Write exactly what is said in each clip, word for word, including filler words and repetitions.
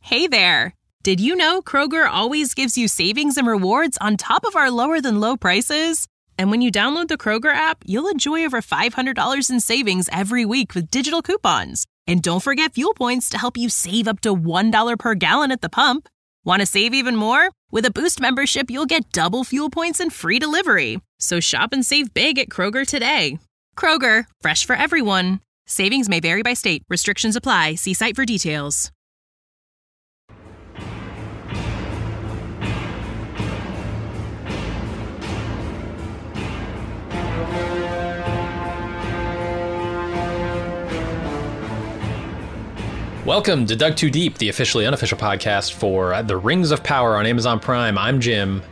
Hey there! Did you know Kroger always gives you savings and rewards on top of our lower-than-low prices? And when you download the Kroger app, you'll enjoy over five hundred dollars in savings every week with digital coupons. And don't forget fuel points to help you save up to one dollar per gallon at the pump. Want to save even more? With a Boost membership, you'll get double fuel points and free delivery. So shop and save big at Kroger today. Kroger, fresh for everyone. Savings may vary by state. Restrictions apply. See site for details. Welcome to Dug Too Deep, the officially unofficial podcast for The Rings of Power on Amazon Prime. I'm Jim.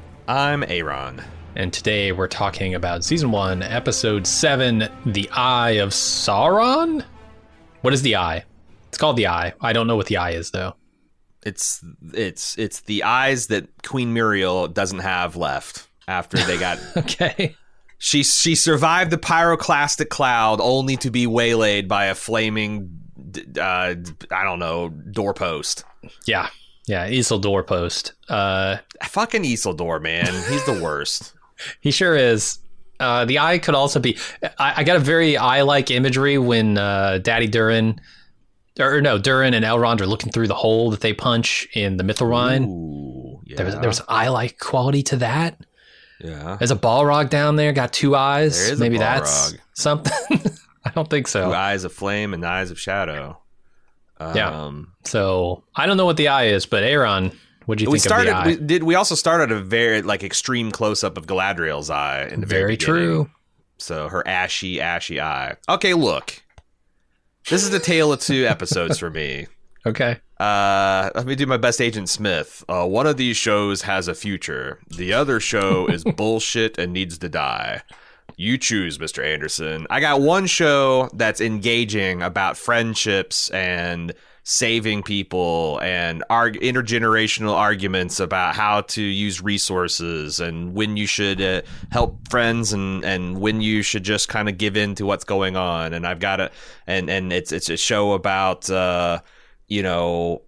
I'm Aaron. And today we're talking about Season one, Episode seven, The Eye of Sauron? What is the Eye? It's called the Eye. I don't know what the Eye is, though. It's it's it's the eyes that Queen Muriel doesn't have left after they got... Okay. She, she survived the pyroclastic cloud only to be waylaid by a flaming... Uh, I don't know, doorpost. Yeah, yeah, Isildur post. Uh, Fucking Isildur, man. He's the worst. He sure is. Uh, the eye could also be... I, I got a very eye-like imagery when uh, Daddy Durin... Or no, Durin and Elrond are looking through the hole that they punch in the Mithril Ooh, yeah. There was, there was an eye-like quality to that. Yeah. There's a Balrog down there, got two eyes. There is Maybe a that's something. I don't think so. Two eyes of flame and eyes of shadow. Um, yeah. So I don't know what the eye is, but Aaron, what do you we think started, of the eye? We did. We also started a very like extreme close up of Galadriel's eye. In the very, very beginning. true. So her ashy, ashy eye. Okay, look. This is the tale of two episodes for me. Okay. Uh, let me do my best Agent Smith. Uh, one of these shows has a future. The other show is bullshit and needs to die. You choose, Mister Anderson. I got one show that's engaging about friendships and saving people and arg- intergenerational arguments about how to use resources and when you should uh, help friends and, and when you should just kind of give in to what's going on. And I've got a and and it's it's a show about uh, you know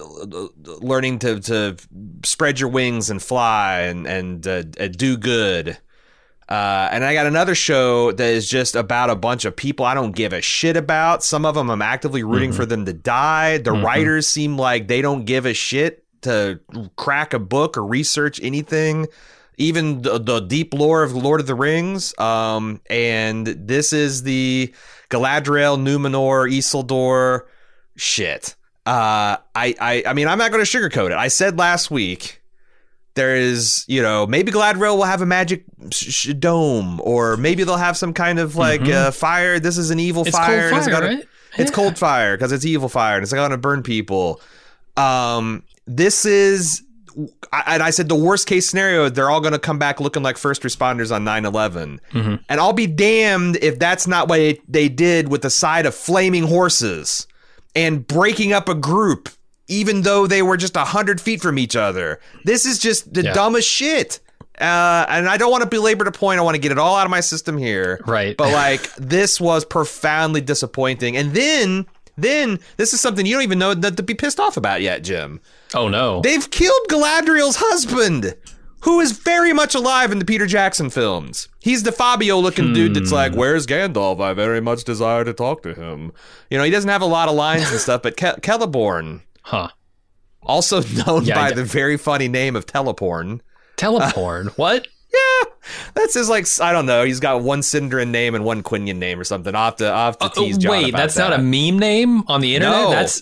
learning to to spread your wings and fly and and uh, do good. Uh, and I got another show that is just about a bunch of people I don't give a shit about. Some of them I'm actively rooting mm-hmm. for them to die. The mm-hmm. writers seem like they don't give a shit to crack a book or research anything, even the, the deep lore of Lord of the Rings. Um, and this is the Galadriel, Numenor, Isildur shit. Uh, I, I, I mean, I'm not going to sugarcoat it. I said last week... There is, you know, maybe Galadriel will have a magic sh- dome, or maybe they'll have some kind of like mm-hmm. uh, fire. This is an evil it's fire. Cold fire, it's gonna, right? It's yeah. cold fire because it's evil fire and it's going to burn people. Um, this is, I, and I said the worst case scenario, they're all going to come back looking like first responders on nine eleven. Mm-hmm. And I'll be damned if that's not what they did with the side of flaming horses and breaking up a group. Even though they were just a hundred feet from each other. This is just the yeah. dumbest shit. Uh, and I don't want to belabor the point. I want to get it all out of my system here. Right. But like, this was profoundly disappointing. And then, then this is something you don't even know that to be pissed off about yet, Jim. Oh, no. They've killed Galadriel's husband, who is very much alive in the Peter Jackson films. He's the Fabio-looking hmm. dude that's like, where's Gandalf? I very much desire to talk to him. You know, he doesn't have a lot of lines and stuff, but Ke- Celeborn... Huh. Also known yeah, by yeah. the very funny name of Teleporn. Teleporn? Uh, what? Yeah. That's his, like, I don't know. He's got one Sindarin name and one Quinion name or something. I'll have to, I'll have to uh, tease John Wait, about that's that. not a meme name on the internet? No. That's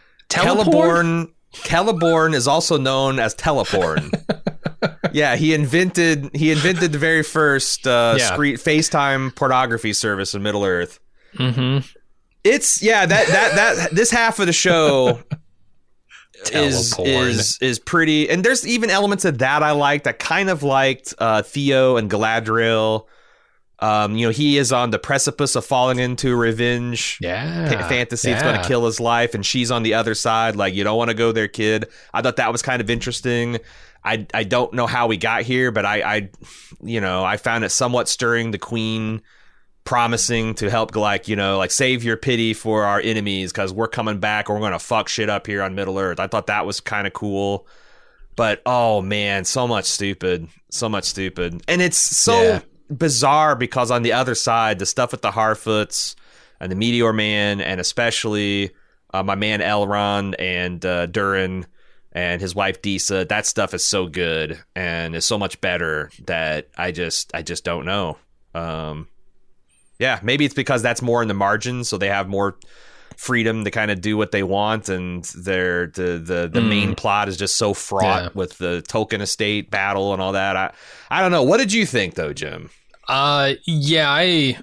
Teleporn? Celeborn is also known as Teleporn. Yeah, he invented he invented the very first uh, yeah. screen, FaceTime pornography service in Middle Earth. Mm-hmm. It's, yeah, that, that, that, this half of the show... Is, is is pretty, and there's even elements of that I liked. I kind of liked uh, Theo and Galadriel. Um, you know, he is on the precipice of falling into revenge yeah, fa- fantasy. yeah. It's going to kill his life, and she's on the other side. Like, you don't want to go there, kid. I thought that was kind of interesting. I I don't know how we got here, but I, I you know, I found it somewhat stirring. The queen promising to help, like, you know, like save your pity for our enemies because we're coming back or we're going to fuck shit up here on Middle Earth. I thought that was kind of cool. But, oh, man, so much stupid. So much stupid. And it's so yeah. bizarre because on the other side, the stuff with the Harfoots and the Meteor Man, and especially uh, my man Elrond and uh, Durin and his wife Disa, that stuff is so good and is so much better that I just I just don't know. Um, yeah, maybe it's because that's more in the margins, so they have more freedom to kind of do what they want, and their the the, the mm. main plot is just so fraught yeah. with the Tolkien estate battle and all that. I I don't know. What did you think though, Jim? Uh, yeah, I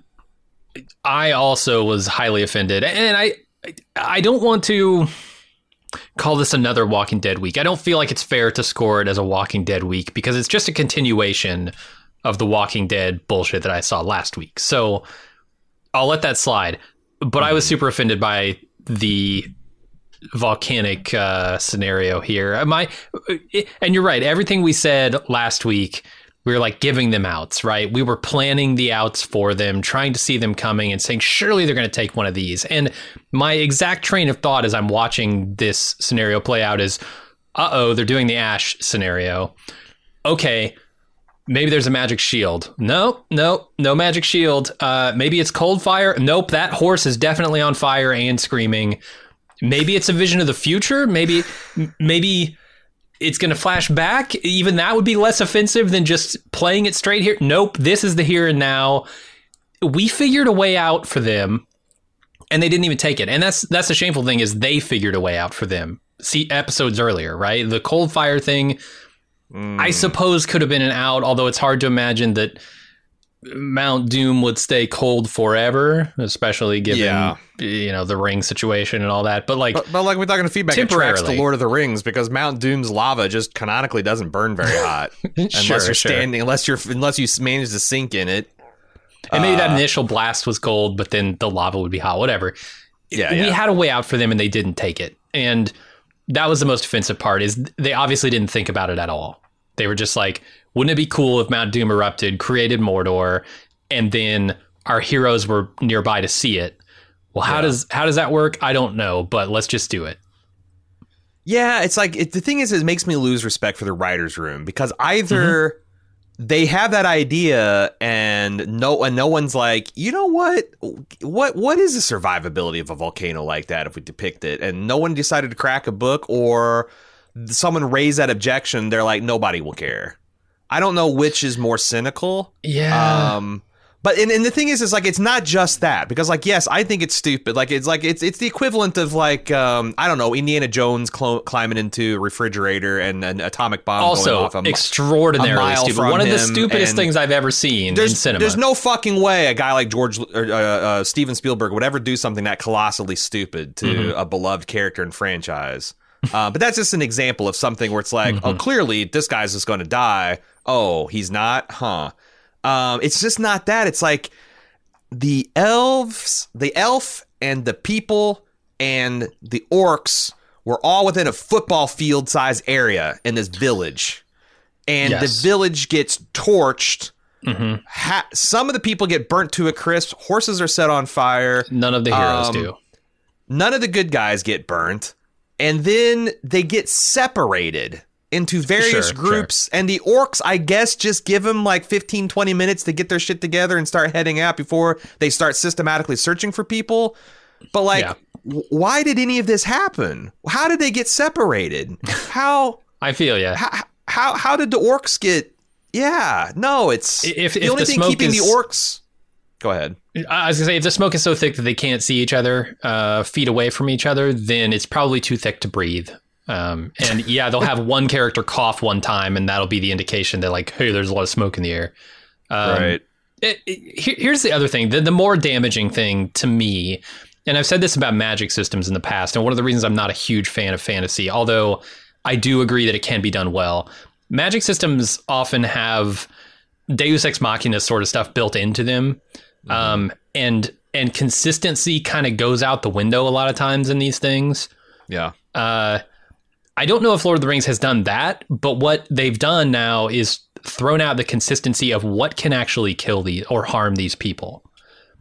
I also was highly offended, and I I don't want to call this another Walking Dead week. I don't feel like it's fair to score it as a Walking Dead week because it's just a continuation of the Walking Dead bullshit that I saw last week. So I'll let that slide. But I was super offended by the volcanic uh, scenario here. My, and you're right. Everything we said last week, we were like giving them outs, right? We were planning the outs for them, trying to see them coming and saying, surely they're going to take one of these. And my exact train of thought as I'm watching this scenario play out is, uh-oh, they're doing the Ash scenario. Okay, maybe there's a magic shield. No, no, no magic shield. Uh, maybe it's cold fire. Nope, that horse is definitely on fire and screaming. Maybe it's a vision of the future. Maybe, maybe it's going to flash back. Even that would be less offensive than just playing it straight here. Nope, this is the here and now. We figured a way out for them, and they didn't even take it. And that's that's the shameful thing is they figured a way out for them. See episodes earlier, right? The cold fire thing, Mm. I suppose could have been an out, although it's hard to imagine that Mount Doom would stay cold forever, especially given yeah. you know the ring situation and all that. But like, but, but like we're talking to feedback, it tracks to Lord of the Rings because Mount Doom's lava just canonically doesn't burn very hot unless sure, you're sure. standing, unless you're unless you manage to sink in it. And maybe uh, that initial blast was cold, but then the lava would be hot. Whatever. Yeah, we yeah. had a way out for them, and they didn't take it, and that was the most offensive part. Is they obviously didn't think about it at all. They were just like, wouldn't it be cool if Mount Doom erupted, created Mordor, and then our heroes were nearby to see it? Well, how yeah. does how does that work? I don't know, but let's just do it. Yeah, it's like it, the thing is, it makes me lose respect for the writer's room because either mm-hmm. they have that idea and no and no one's like, you know what, what what is the survivability of a volcano like that if we depict it, and no one decided to crack a book, or someone raised that objection, they're like, nobody will care. I don't know which is more cynical. Yeah. Um, but and, and the thing is, is like, it's not just that, because like, yes, I think it's stupid. Like, it's like, it's it's the equivalent of like, um, I don't know, Indiana Jones cl- climbing into a refrigerator and an atomic bomb also going off a, extraordinarily a stupid. One of the stupidest things I've ever seen in cinema. There's no fucking way a guy like George or uh, uh, Steven Spielberg would ever do something that colossally stupid to mm-hmm. a beloved character and franchise. Uh, but that's just an example of something where it's like, mm-hmm. oh, clearly this guy's just going to die. Oh, he's not? Huh. Um, it's just not that. It's like the elves, the elf and the people and the orcs were all within a football field size area in this village. And yes. the village gets torched. Mm-hmm. Ha- some of the people get burnt to a crisp. Horses are set on fire. None of the heroes um, do. None of the good guys get burnt. And then they get separated into various sure, groups. Sure. And the orcs, I guess, just give them like fifteen, twenty minutes to get their shit together and start heading out before they start systematically searching for people. But like, yeah. w- why did any of this happen? How did they get separated? How? I feel yeah. How, how, how did the orcs get? Yeah, no, it's if, the if only the thing keeping is... the orcs. Go ahead. I was gonna say, if the smoke is so thick that they can't see each other, uh, feet away from each other, then it's probably too thick to breathe. Um, and yeah, they'll have one character cough one time, and that'll be the indication that like, hey, there's a lot of smoke in the air. Um, right. It, it, here, here's the other thing: the, the more damaging thing to me, and I've said this about magic systems in the past, and one of the reasons I'm not a huge fan of fantasy, although I do agree that it can be done well. Magic systems often have Deus Ex Machina sort of stuff built into them. Mm-hmm. Um, and and consistency kind of goes out the window a lot of times in these things. Yeah. Uh, I don't know if Lord of the Rings has done that, but what they've done now is thrown out the consistency of what can actually kill these or harm these people.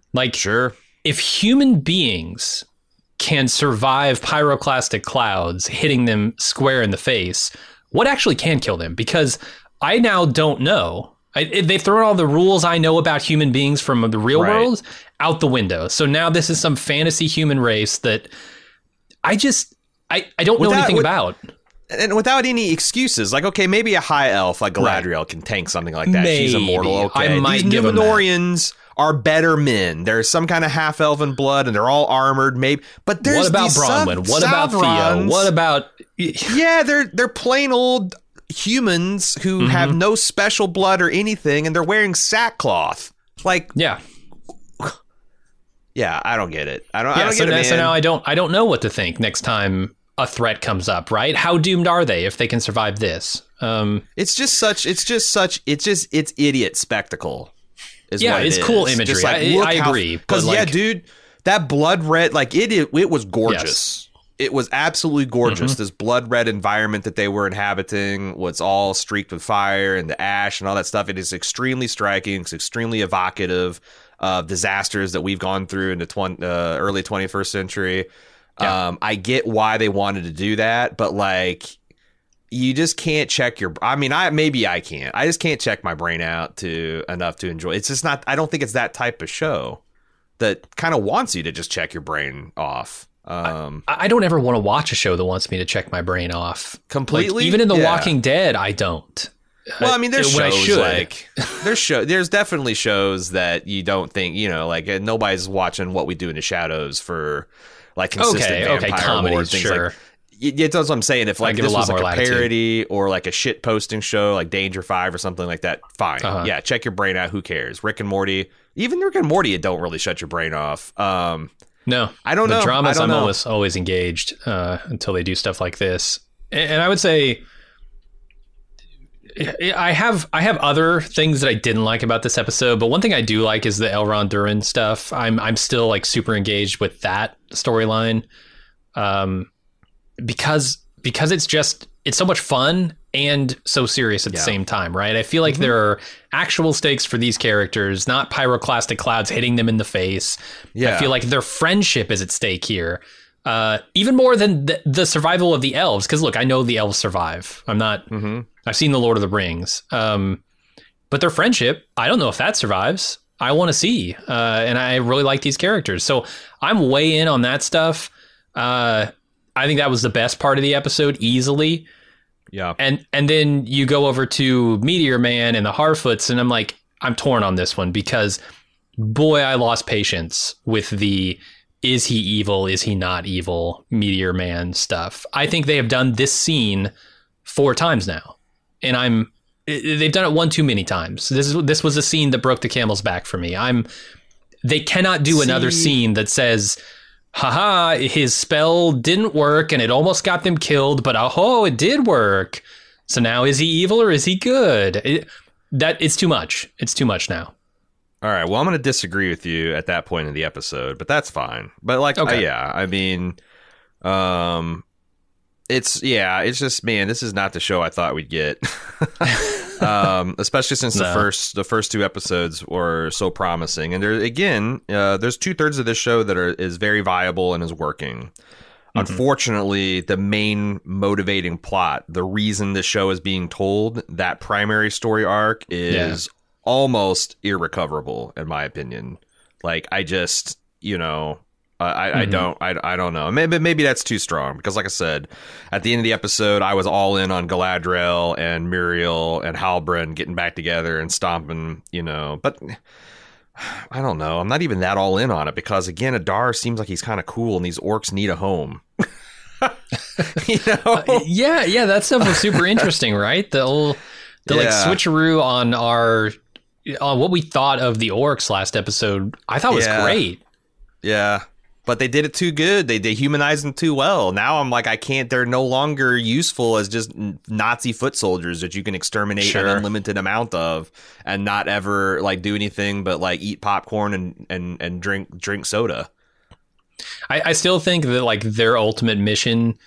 Like, Sure. if human beings can survive pyroclastic clouds hitting them square in the face, what actually can kill them? Because I now don't know. I, they've thrown all the rules I know about human beings from the real Right. world out the window. So now this is some fantasy human race that I just, I, I don't know Without- anything with- about. And without any excuses, like, okay, maybe a high elf like Galadriel can tank something like that. She's Maybe. immortal. Okay. I might These give 'em that. Numenorians are better men. There's some kind of half elven blood, and they're all armored. Maybe, but there's What about these Bronwyn? South- What about Theo? Southrons. What about... Yeah, they're they're plain old humans who Mm-hmm. have no special blood or anything, and they're wearing sackcloth. Like, Yeah. yeah, I don't get it. I don't. I Yeah, don't so, get it, now, man. so now I don't I don't know what to think next time a threat comes up, right? How doomed are they if they can survive this? Um, It's just such. It's just such. It's just. It's idiot spectacle. Is Yeah, what it it's cool is. imagery. Just like, I- look I how- agree, but, Because yeah, like- dude, that blood red, like it, it, it was gorgeous. Yes. It was absolutely gorgeous. Mm-hmm. This blood red environment that they were inhabiting was all streaked with fire and the ash and all that stuff. It is extremely striking. It's extremely evocative of disasters that we've gone through in the twen- uh, early twenty-first century. Yeah. Um, I get why they wanted to do that, but like, you just can't check your. I mean, I maybe I can't. I just can't check my brain out to enough to enjoy. It's just not. I don't think it's that type of show that kind of wants you to just check your brain off. Um, I I don't ever want to watch a show that wants me to check my brain off. completely. Like, even in The Yeah. Walking Dead, I don't. Well, I mean, there's when I shows should. like there's show. There's definitely shows that you don't think you know. Like uh, nobody's watching What We Do in the Shadows for like consistent Okay, okay, vampire comedies, lore, things sure. like. Y- That's what I'm saying. If like give a this lot was like more a latitude. parody or like a shit posting show like Danger Five or something like that, fine. Uh-huh. Yeah, check your brain out. Who cares? Rick and Morty, even Rick and Morty, it don't really shut your brain off. Um, No, I don't the know. dramas. I don't I'm know. always always engaged uh, until they do stuff like this, and, and I would say I have I have other things that I didn't like about this episode, but one thing I do like is the Elrond Durin stuff. I'm I'm still like super engaged with that storyline, um, because because it's just it's so much fun and so serious at the Yeah. same time, right? I feel like Mm-hmm. there are actual stakes for these characters, not pyroclastic clouds hitting them in the face. Yeah. I feel like their friendship is at stake here, uh, even more than the, the survival of the elves. Because look, I know the elves survive. I'm not. mhm. I've seen the Lord of the Rings, um, but their friendship, I don't know if that survives. I want to see, uh, and I really like these characters, so I'm way in on that stuff. Uh, I think that was the best part of the episode, easily. Yeah. And and then you go over to Meteor Man and the Harfoots, and I'm like, I'm torn on this one because, boy, I lost patience with the is he evil, is he not evil Meteor Man stuff. I think they have done this scene four times now, and I'm they've done it one too many times. This is this was a scene that broke the camel's back for me. I'm they cannot do another See- scene that says, haha, his spell didn't work and it almost got them killed, but oh, it did work. So now is he evil or is he good? It, that it's too much. It's too much now. All right. Well, I'm going to disagree with you at that point in the episode, but that's fine. But like, Okay. uh, yeah, I mean, um, it's yeah, it's just man, this is not the show I thought we'd get. um, especially since the No. first the first two episodes were so promising, and there again, uh, there's two thirds of this show that are is very viable and is working. Unfortunately, the main motivating plot, the reason the show is being told, that primary story arc is almost irrecoverable, in my opinion. Like, I just, you know, I, I, I Mhm. don't, I, I don't know. Maybe, maybe that's too strong because, like I said, at the end of the episode, I was all in on Galadriel and Muriel and Halbrand getting back together and stomping, you know, but. I don't know. I'm not even that all in on it because, again, Adar seems like he's kind of cool and these orcs need a home. you know? Uh, yeah, yeah, that stuff was super interesting, right? The whole, the like Yeah. switcheroo on our on what we thought of the orcs last episode, I thought was Yeah. great. Yeah. But they did it too good. They they humanized them too well. Now I'm like, I can't. They're no longer useful as just n- Nazi foot soldiers that you can exterminate Sure. an unlimited amount of and not ever like do anything but like eat popcorn and and and drink drink soda. I, I still think that like their ultimate mission,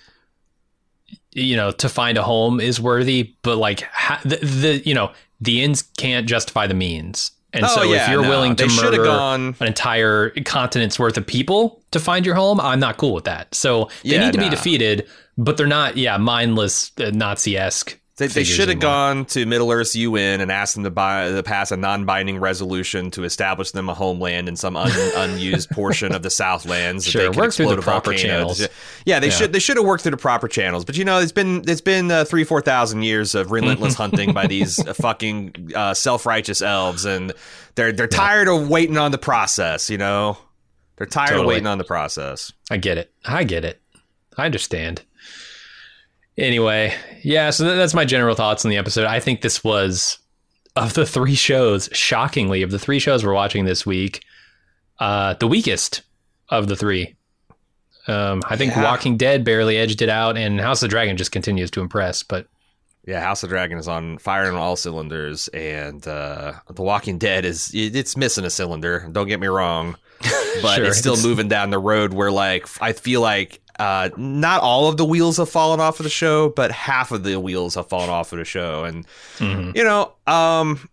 you know, to find a home is worthy, but like ha- the, the you know the ends can't justify the means. And Oh, so yeah, if you're no. willing to They shoulda murder gone- an entire continent's worth of people to find your home, I'm not cool with that. So they Yeah, need to nah. be defeated, but they're not, yeah, mindless uh, Nazi-esque. They, they figures should have anymore. gone to Middle Earth's U N and asked them to, buy, to pass a non-binding resolution to establish them a homeland in some un, unused portion of the Southlands. Sure, that they can work through the explode a proper volcano. channels. Yeah, they Yeah. should they should have worked through the proper channels. But you know, it's been it's been uh, three four thousand years of relentless hunting by these uh, fucking uh, self-righteous elves, and they're they're tired of waiting on the process. You know, they're tired Totally. of waiting on the process. I get it. I get it. I understand. Anyway, yeah, so th- that's my general thoughts on the episode. I think this was, of the three shows, shockingly, of the three shows we're watching this week, uh, the weakest of the three. Um, I think Yeah. Walking Dead barely edged it out, and House of the Dragon just continues to impress. But Yeah, House of Dragon is on firing on all cylinders, and uh, The Walking Dead is it, it's missing a cylinder. Don't get me wrong, but Sure, it's still it's- moving down the road where, like, I feel like uh, not all of the wheels have fallen off of the show, but half of the wheels have fallen off of the show, and mhm. you know, um,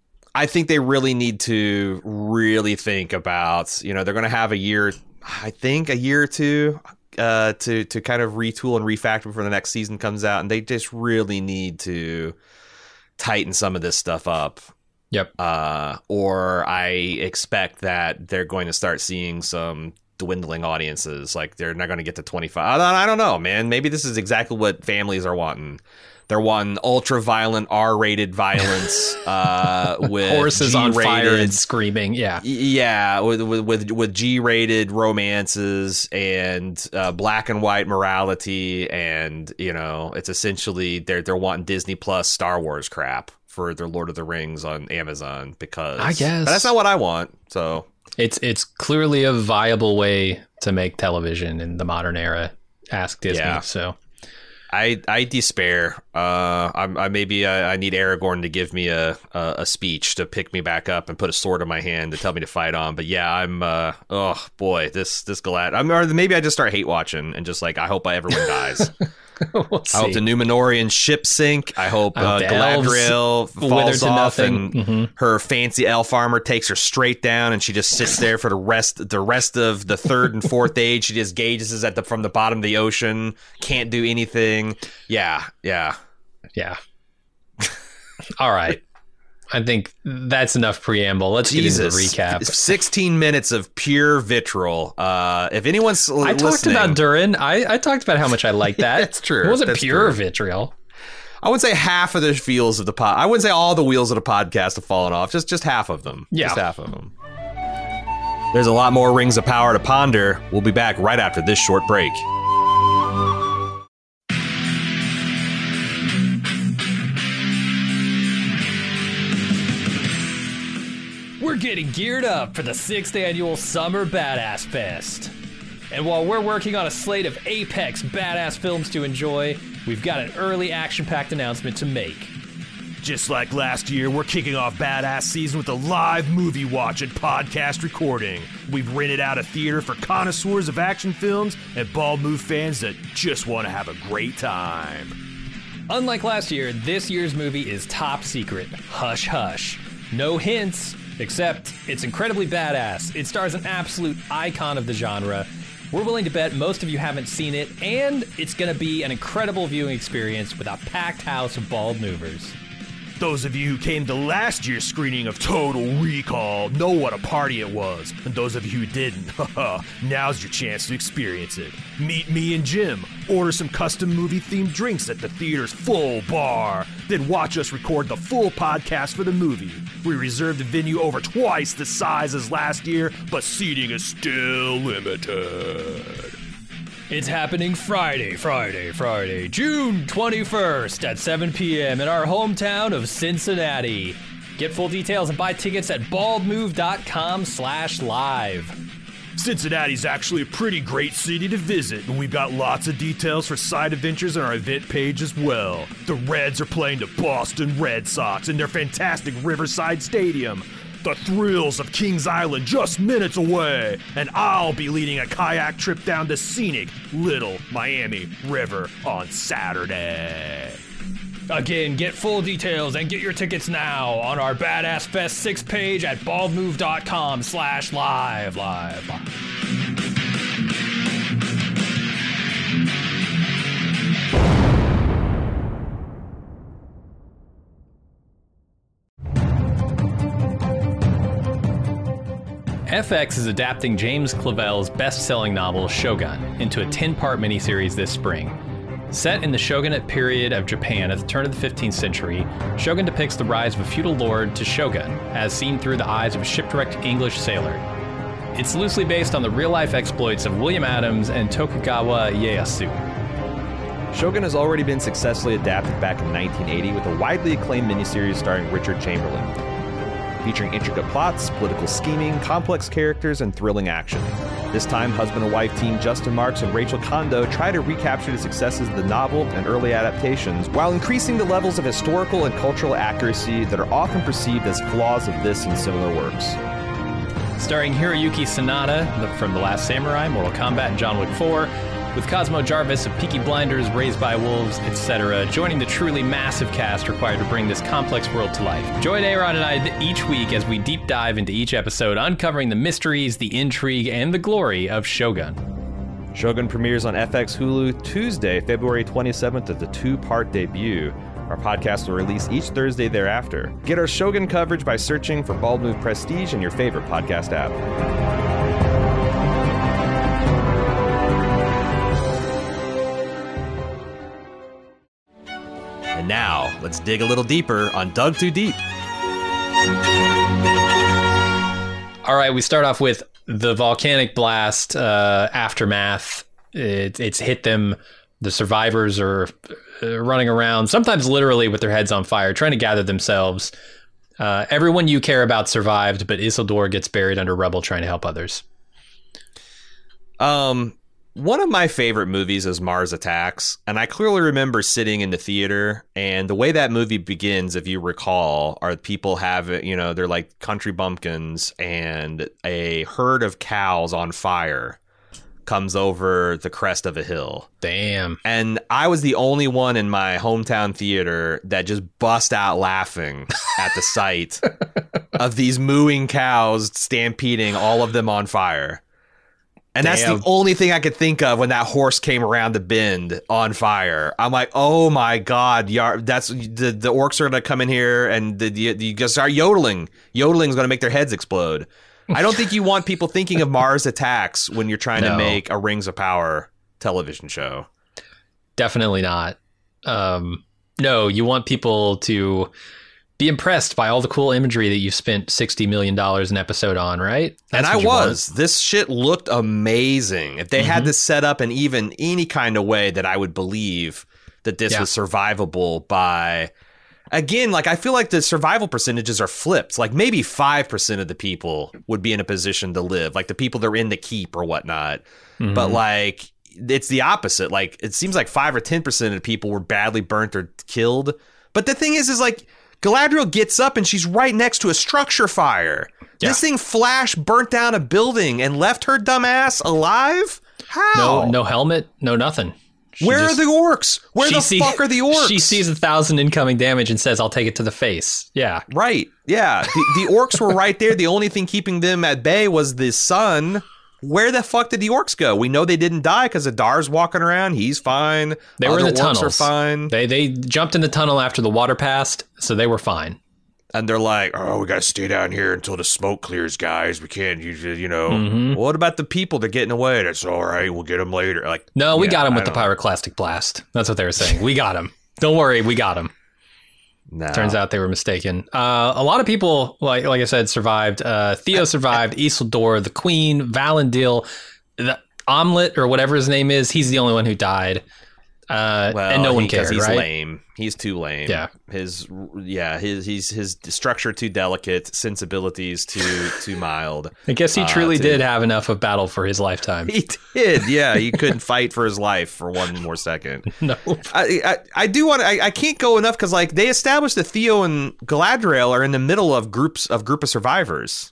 I think they really need to really think about. You know, they're going to have a year, I think, a year or two. Uh, to to kind of retool and refactor before the next season comes out, and they just really need to tighten some of this stuff up. Yep. Uh, or I expect that they're going to start seeing some dwindling audiences. Like they're not going to get to twenty-five. I don't, I don't know, man. Maybe this is exactly what families are wanting. They're wanting ultra violent, R-rated violence uh, with Horses on fire G-rated- and screaming. Yeah. Yeah, with with with, with G-rated romances and uh, black and white morality, and you know, it's essentially they're they're wanting Disney Plus Star Wars crap for their Lord of the Rings on Amazon because I guess. but that's not what I want. So It's it's clearly a viable way to make television in the modern era. Ask Disney. Yeah. So I I despair. Uh, I'm, I maybe I, I need Aragorn to give me a, a a speech to pick me back up and put a sword in my hand to tell me to fight on. But yeah, I'm. Uh, oh boy, this this Galad. I'm or maybe I just start hate watching and just like I hope everyone dies. we'll I hope see. the Numenorian ship sink. I hope, I hope uh, the elves Galadriel wither falls to off nothing. and Mhm. her fancy elf armor takes her straight down, and she just sits there for the rest the rest of the third and fourth age. She just gauges at the from the bottom of the ocean, can't do anything. Yeah, yeah. Yeah. All right. I think that's enough preamble. Let's Jesus, get into the recap. sixteen minutes of pure vitriol. Uh, if anyone's I talked listening, about Durin. I, I talked about how much I like that. That's true. It wasn't That's pure true. vitriol. I wouldn't say half of the wheels of the pod. I wouldn't say all the wheels of the podcast have fallen off. Just just half of them. Yeah. Just half of them. There's a lot more rings of power to ponder. We'll be back right after this short break. We're getting geared up for the sixth annual Summer Badass Fest. And while we're working on a slate of apex badass films to enjoy, we've got an early action-packed announcement to make. Just like last year, we're kicking off Badass Season with a live movie watch and podcast recording. We've rented out a theater for connoisseurs of action films and Bald Move fans that just want to have a great time. Unlike last year, this year's movie is top secret. Hush hush. No hints, except it's incredibly badass. It stars an absolute icon of the genre. We're willing to bet most of you haven't seen it, and it's going to be an incredible viewing experience with a packed house of bald movers. Those of you who came to last year's screening of Total Recall know what a party it was. And those of you who didn't, haha, now's your chance to experience it. Meet me and Jim, order some custom movie-themed drinks at the theater's full bar, then watch us record the full podcast for the movie. We reserved a venue over twice the size as last year, but seating is still limited. It's happening Friday, Friday, Friday, June twenty-first at seven p.m. in our hometown of Cincinnati. Get full details and buy tickets at baldmove.com slash live. Cincinnati's actually a pretty great city to visit, and we've got lots of details for side adventures on our event page as well. The Reds are playing the Boston Red Sox in their fantastic Riverside Stadium. The thrills of Kings Island just minutes away, and I'll be leading a kayak trip down the scenic Little Miami River on Saturday. Again, get full details and get your tickets now on our Badass Fest six page at baldmove.com slash live, live, live. F X is adapting James Clavell's best-selling novel Shogun into a ten-part miniseries this spring. Set in the shogunate period of Japan at the turn of the fifteenth century, Shogun depicts the rise of a feudal lord to shogun, as seen through the eyes of a shipwrecked English sailor. It's loosely based on the real-life exploits of William Adams and Tokugawa Ieyasu. Shogun has already been successfully adapted back in nineteen eighty with a widely acclaimed miniseries starring Richard Chamberlain, featuring intricate plots, political scheming, complex characters, and thrilling action. This time, husband and wife team Justin Marks and Rachel Kondo try to recapture the successes of the novel and early adaptations while increasing the levels of historical and cultural accuracy that are often perceived as flaws of this and similar works. Starring Hiroyuki Sanada from The Last Samurai, Mortal Kombat, and John Wick four, with Cosmo Jarvis of Peaky Blinders, Raised by Wolves, et cetera, joining the truly massive cast required to bring this complex world to life. Join Aaron and I each week as we deep dive into each episode, uncovering the mysteries, the intrigue, and the glory of Shogun. Shogun premieres on F X Hulu Tuesday, February twenty-seventh as the two-part debut. Our podcast will release each Thursday thereafter. Get our Shogun coverage by searching for Bald Move Prestige in your favorite podcast app. And now, let's dig a little deeper on Dug Too Deep. All right, we start off with the volcanic blast uh, aftermath. It, it's hit them. The survivors are uh, running around, sometimes literally with their heads on fire, trying to gather themselves. Uh, everyone you care about survived, but Isildur gets buried under rubble trying to help others. Um... One of my favorite movies is Mars Attacks, and I clearly remember sitting in the theater, and the way that movie begins, if you recall, are people have, you know, they're like country bumpkins, and a herd of cows on fire comes over the crest of a hill. Damn. And I was the only one in my hometown theater that just bust out laughing at the sight of these mooing cows stampeding all of them on fire. And Damn. That's the only thing I could think of when that horse came around the bend on fire. I'm like, oh my God, yar- that's the, the orcs are going to come in here and the, the, you just start yodeling. Yodeling is going to make their heads explode. I don't think you want people thinking of Mars Attacks when you're trying no. to make a Rings of Power television show. Definitely not. Um, no, you want people to be impressed by all the cool imagery that you spent sixty million dollars an episode on, right? That's and I was. Want. This shit looked amazing. If they mm-hmm. had this set up in even any kind of way that I would believe that this yeah. was survivable by... Again, like I feel like the survival percentages are flipped. Like maybe five percent of the people would be in a position to live, like the people that are in the keep or whatnot. Mm-hmm. But like it's the opposite. Like it seems like five or ten percent of the people were badly burnt or killed. But the thing is, is like Galadriel gets up and she's right next to a structure fire. Yeah. This thing flash burnt down a building and left her dumbass alive? How? No, no helmet, no nothing. She Where just, are the orcs? Where the see, fuck are the orcs? She sees a thousand incoming damage and says, I'll take it to the face. Yeah. Right. Yeah. The, the orcs were right there. The only thing keeping them at bay was the sun. Where the fuck did the orcs go? We know they didn't die because Adar's walking around. He's fine. They were Other in the orcs tunnels. Are fine. They they jumped in the tunnel after the water passed, so they were fine. And they're like, oh, we got to stay down here until the smoke clears, guys. We can't, you, you know. Mm-hmm. What about the people? They're getting away. That's all right. We'll get them later. Like, No, we yeah, got them I with the pyroclastic blast. That's what they were saying. We got them. Don't worry. We got them. No. Turns out they were mistaken. Uh, a lot of people, like like I said, survived. Uh, Theo survived. Isildur, the Queen, Valandil, the Omelet, or whatever his name is. He's the only one who died. Uh, well, and no one he, cared, he's right? lame. He's too lame. Yeah. His yeah, his he's his structure too delicate, sensibilities too too mild. I guess he uh, truly to, did have enough of battle for his lifetime. He did. Yeah, he couldn't fight for his life for one more second. No. I I, I do want to I, I can't go enough cuz like they established that Theo and Galadriel are in the middle of groups of group of survivors.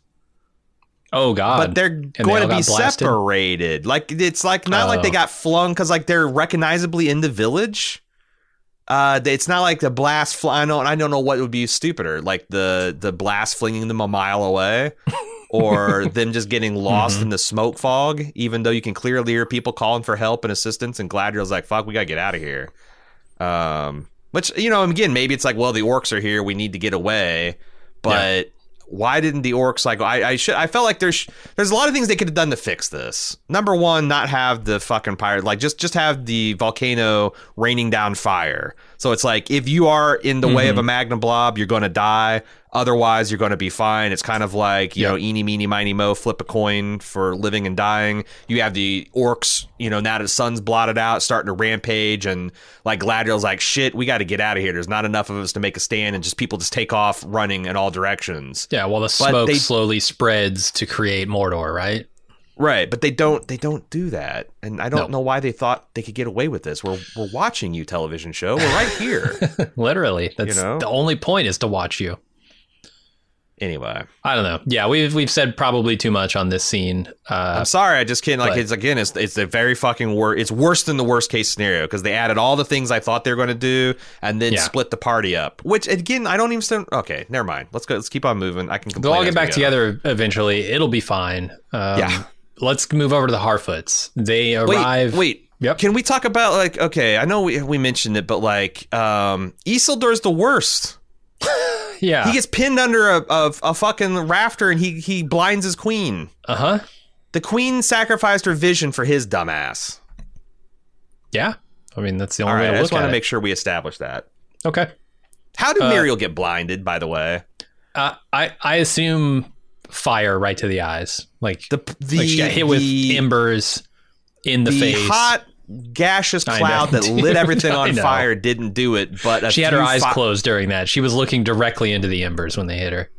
Oh God! But they're and going they to be blasted? separated. Like it's like not oh. like they got flung because like they're recognizably in the village. Uh, it's not like the blast fly. I don't, I don't know what would be stupider, like the the blast flinging them a mile away, or them just getting lost mm-hmm. in the smoke fog. Even though you can clearly hear people calling for help and assistance, and Galadriel's like, "Fuck, we gotta get out of here." Um, which you know, again, maybe it's like, well, the orcs are here, we need to get away, but. Yeah. Why didn't the orcs like I, I should I felt like there's there's a lot of things they could have done to fix this. Number one, not have the fucking pirate like just just have the volcano raining down fire. So it's like if you are in the mm-hmm. way of a magma blob, you're going to die. Otherwise, you're going to be fine. It's kind of like, you yep. know, eeny, meeny, miny, mo, flip a coin for living and dying. You have the orcs, you know, now that the sun's blotted out, starting to rampage. And like Galadriel's like, shit, we got to get out of here. There's not enough of us to make a stand. And just people just take off running in all directions. Yeah, while the smoke they, slowly spreads to create Mordor, right? Right, but they don't they don't do that. And I don't no. know why they thought they could get away with this. We're we're watching you, television show. We're right here. Literally. That's you know? The only point is to watch you. Anyway, I don't know. Yeah, we've we've said probably too much on this scene. Uh, I'm sorry, I just can't. Like, but, it's again, it's it's a very fucking worst. It's worse than the worst case scenario because they added all the things I thought they were going to do and then yeah. split the party up. Which again, I don't even. St- okay, never mind. Let's go. Let's keep on moving. I can. They'll all get back together eventually. It'll be fine. Um, yeah. Let's move over to the Harfoots. They arrive. Wait. wait. Yep. Can we talk about like? Okay, I know we we mentioned it, but like, um, Isildur's the worst. Yeah, he gets pinned under a, a a fucking rafter and he he blinds his queen. Uh huh. The queen sacrificed her vision for his dumbass. Yeah, I mean that's the only All right, way to I look just want at to it. make sure we establish that. Okay. How did uh, Muriel get blinded? By the way, uh, I I assume fire right to the eyes, like the the like she got hit the, with embers in the, the face. Hot gaseous cloud that lit everything on fire didn't do it, but she had her eyes fi- closed during that. She was looking directly into the embers when they hit her.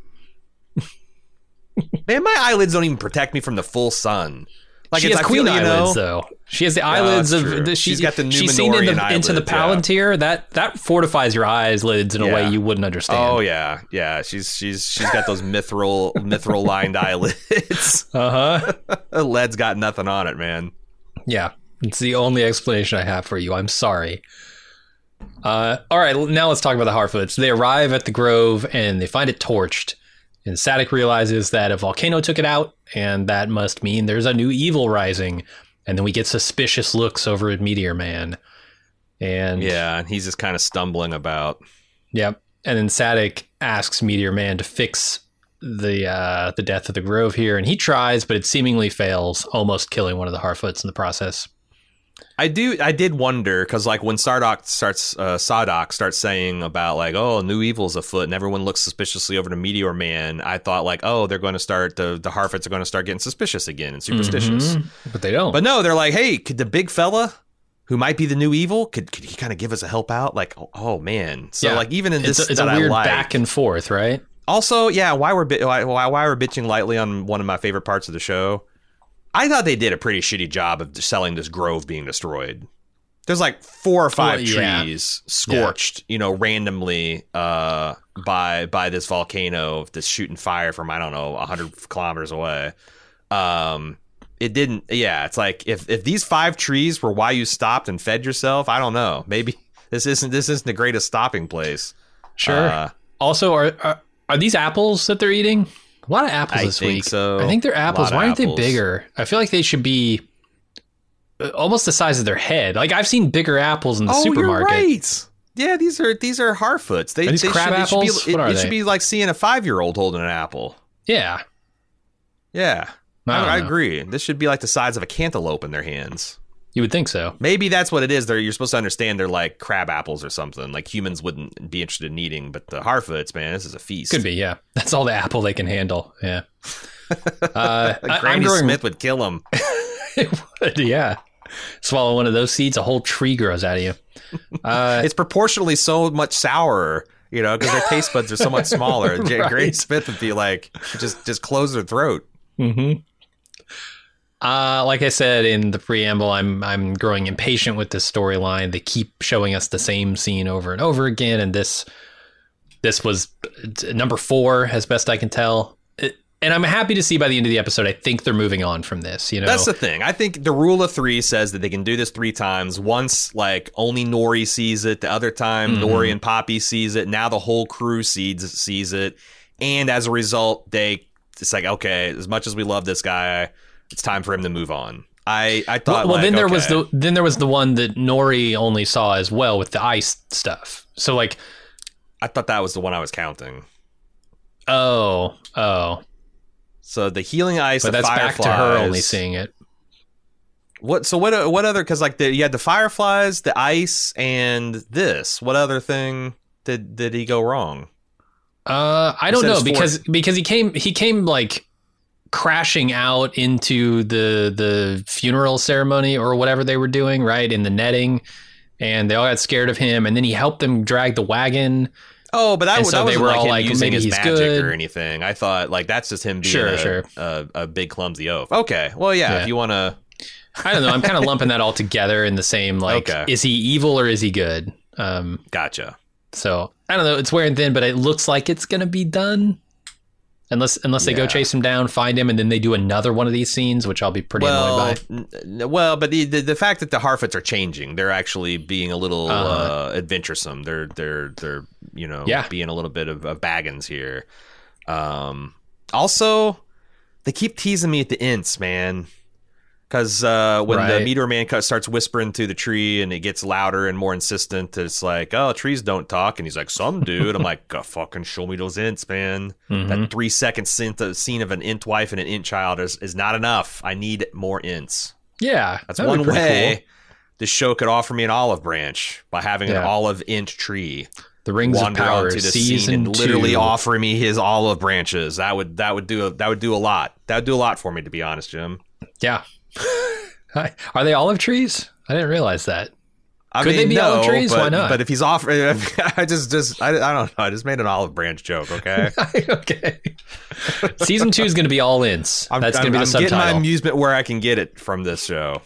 Man, my eyelids don't even protect me from the full sun. Like she it's, has I queen feel, eyelids, you know, though. She has the eyelids no, of. The, she, she's got the Numenorian she's seen in the, eyelids, into the Palantir. Yeah. That that fortifies your eyelids in a yeah. way you wouldn't understand. Oh yeah, yeah. She's she's she's got those mithril mithril lined eyelids. Uh huh. Lead's got nothing on it, man. Yeah. It's the only explanation I have for you. I'm sorry. Uh, all right, now let's talk about the Harfoots. They arrive at the grove and they find it torched. And Sadoc realizes that a volcano took it out, and that must mean there's a new evil rising. And then we get suspicious looks over at Meteor Man. And yeah, and he's just kind of stumbling about. Yep. And then Sadoc asks Meteor Man to fix the uh, the death of the grove here, and he tries, but it seemingly fails, almost killing one of the Harfoots in the process. I do. I did wonder because, like, when Sadoc starts, uh, Sadoc starts saying about like, "Oh, new evil's afoot," and everyone looks suspiciously over to Meteor Man. I thought like, "Oh, they're going to start the the Harfoots are going to start getting suspicious again and superstitious." Mm-hmm. But they don't. But no, they're like, "Hey, could the big fella who might be the new evil could could he kind of give us a help out?" Like, oh, oh man. So yeah. like, even in this, it's a, it's that a weird I like, back and forth, right? Also, yeah, why we're bi- why, why we're bitching lightly on one of my favorite parts of the show. I thought they did a pretty shitty job of selling this grove being destroyed. There's like four or five well, yeah. trees scorched, yeah. you know, randomly uh, by by this volcano that's shooting fire from, I don't know, one hundred kilometers away. Um, it didn't. Yeah, it's like if, if these five trees were why you stopped and fed yourself, I don't know. Maybe this isn't this isn't the greatest stopping place. Sure. Uh, also, are, are are these apples that they're eating? A lot of apples I this think week. So. I think they're apples. Why aren't apples. they bigger? I feel like they should be almost the size of their head. Like I've seen bigger apples in the oh, supermarket. You're right. Yeah, these are these are Harfoots. They, are these they crab should, apples? It should be, what it, are it they? should be like seeing a five-year-old holding an apple. Yeah. Yeah. I, I, I agree. This should be like the size of a cantaloupe in their hands. You would think so. Maybe that's what it is. They're, you're supposed to understand they're like crab apples or something. Like humans wouldn't be interested in eating, but the Harfoots, man, this is a feast. Could be, yeah. That's all the apple they can handle. Yeah. Uh, like Granny growing... Smith would kill them. It would, yeah. Swallow one of those seeds, a whole tree grows out of you. Uh, it's proportionally so much sourer, you know, because their taste buds are so much smaller. right. Granny Smith would be like, just just close their throat. Mm-hmm. Uh, like I said in the preamble, I'm I'm growing impatient with this storyline. They keep showing us the same scene over and over again, and this this was number four, as best I can tell. It, and I'm happy to see by the end of the episode, I think they're moving on from this. You know, That's the thing. I think the rule of three says that they can do this three times. Once, like, only Nori sees it. The other time, mm-hmm. Nori and Poppy sees it. Now the whole crew sees sees it. And as a result, they it's like, okay, as much as we love this guy, it's time for him to move on. I, I thought, well, well like, then there okay. was the then there was the one that Nori only saw as well with the ice stuff. So like, I thought that was the one I was counting. Oh, oh. So the healing ice, but the that's fireflies, back to her only seeing it. What? So what? What other? Because like the, you had the fireflies, the ice, and this. What other thing did did he go wrong? Uh, I don't know because four. because he came he came like crashing out into the the funeral ceremony or whatever they were doing, right, in the netting, and they all got scared of him, and then he helped them drag the wagon. Oh, but that, and that so wasn't they were like all him like, using maybe his he's magic good or anything. I thought like that's just him being sure, a, sure. A, a big clumsy oaf. Okay, well yeah, Yeah. if you want to, I don't know. I'm kind of lumping that all together in the same like, Okay. is he evil or is he good? Um, gotcha. so I don't know. It's wearing thin, but it looks like it's gonna be done. Unless unless they go Yeah. chase him down, find him, and then they do another one of these scenes, which I'll be pretty Well, annoyed by. n- well, but the, the the fact that the Harfoots are changing, they're actually being a little Uh-huh. uh, adventuresome. They're they're they're you know Yeah. being a little bit of, of Baggins here. Um, also, they keep teasing me at the ints, man. Because uh, when the Right. Meteor Man cut starts whispering through the tree and it gets louder and more insistent, it's like, oh, trees don't talk. And he's like, some do. And I'm like, go fucking show me those ints, man. Mhm. That three second scene, the scene of an int wife and an int child is, is not enough. I need more ints. Yeah, That's that'd be one pretty way cool. this show could offer me an olive branch by having an Yeah. olive int tree. The Rings of Wander Power onto the season scene and literally two. offer me his olive branches. That would that would do a, that would do a lot. That would do a lot for me, to be honest, Jim. Yeah. Are they olive trees? I didn't realize that. I Could mean, they be no, olive trees? But, Why not? But if he's offering, I just just I, I don't know. I just made an olive branch joke. Okay, Okay. Season two is going to be all ins. I'm, That's I'm, going to be the I'm getting my subtitle. amusement where I can get it from this show.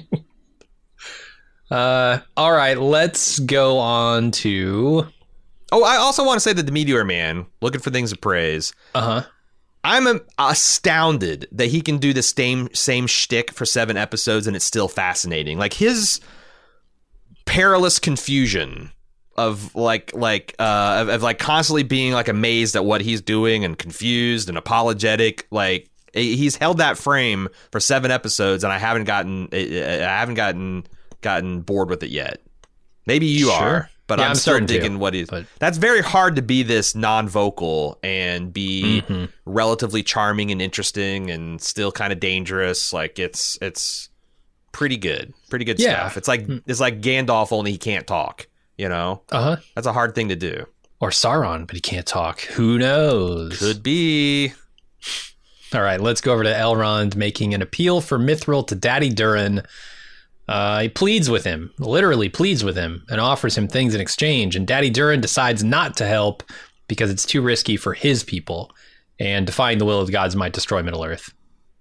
Uh, all right, let's go on to. Oh, I also want to say that the Meteor Man, looking for things to praise. Uh huh. I'm um, astounded that he can do the same same shtick for seven episodes and it's still fascinating. Like his perilous confusion of like like uh of, of like constantly being like amazed at what he's doing and confused and apologetic. Like he's held that frame for seven episodes and I haven't gotten I haven't gotten gotten bored with it yet. Maybe you Sure. are. But Yeah, I'm, I'm still starting to, digging what he's. but- That's very hard to be this non-vocal and be Mhm. relatively charming and interesting and still kind of dangerous. Like it's it's pretty good, pretty good Yeah. stuff. It's like it's like Gandalf, only he can't talk. You know, Uh huh. that's a hard thing to do. Or Sauron, but he can't talk. Who knows? Could be. All right, let's go over to Elrond making an appeal for Mithril to Daddy Durin. Uh, he pleads with him, literally pleads with him, and offers him things in exchange. And Daddy Durin decides not to help because it's too risky for his people. And defying the will of the gods might destroy Middle Earth.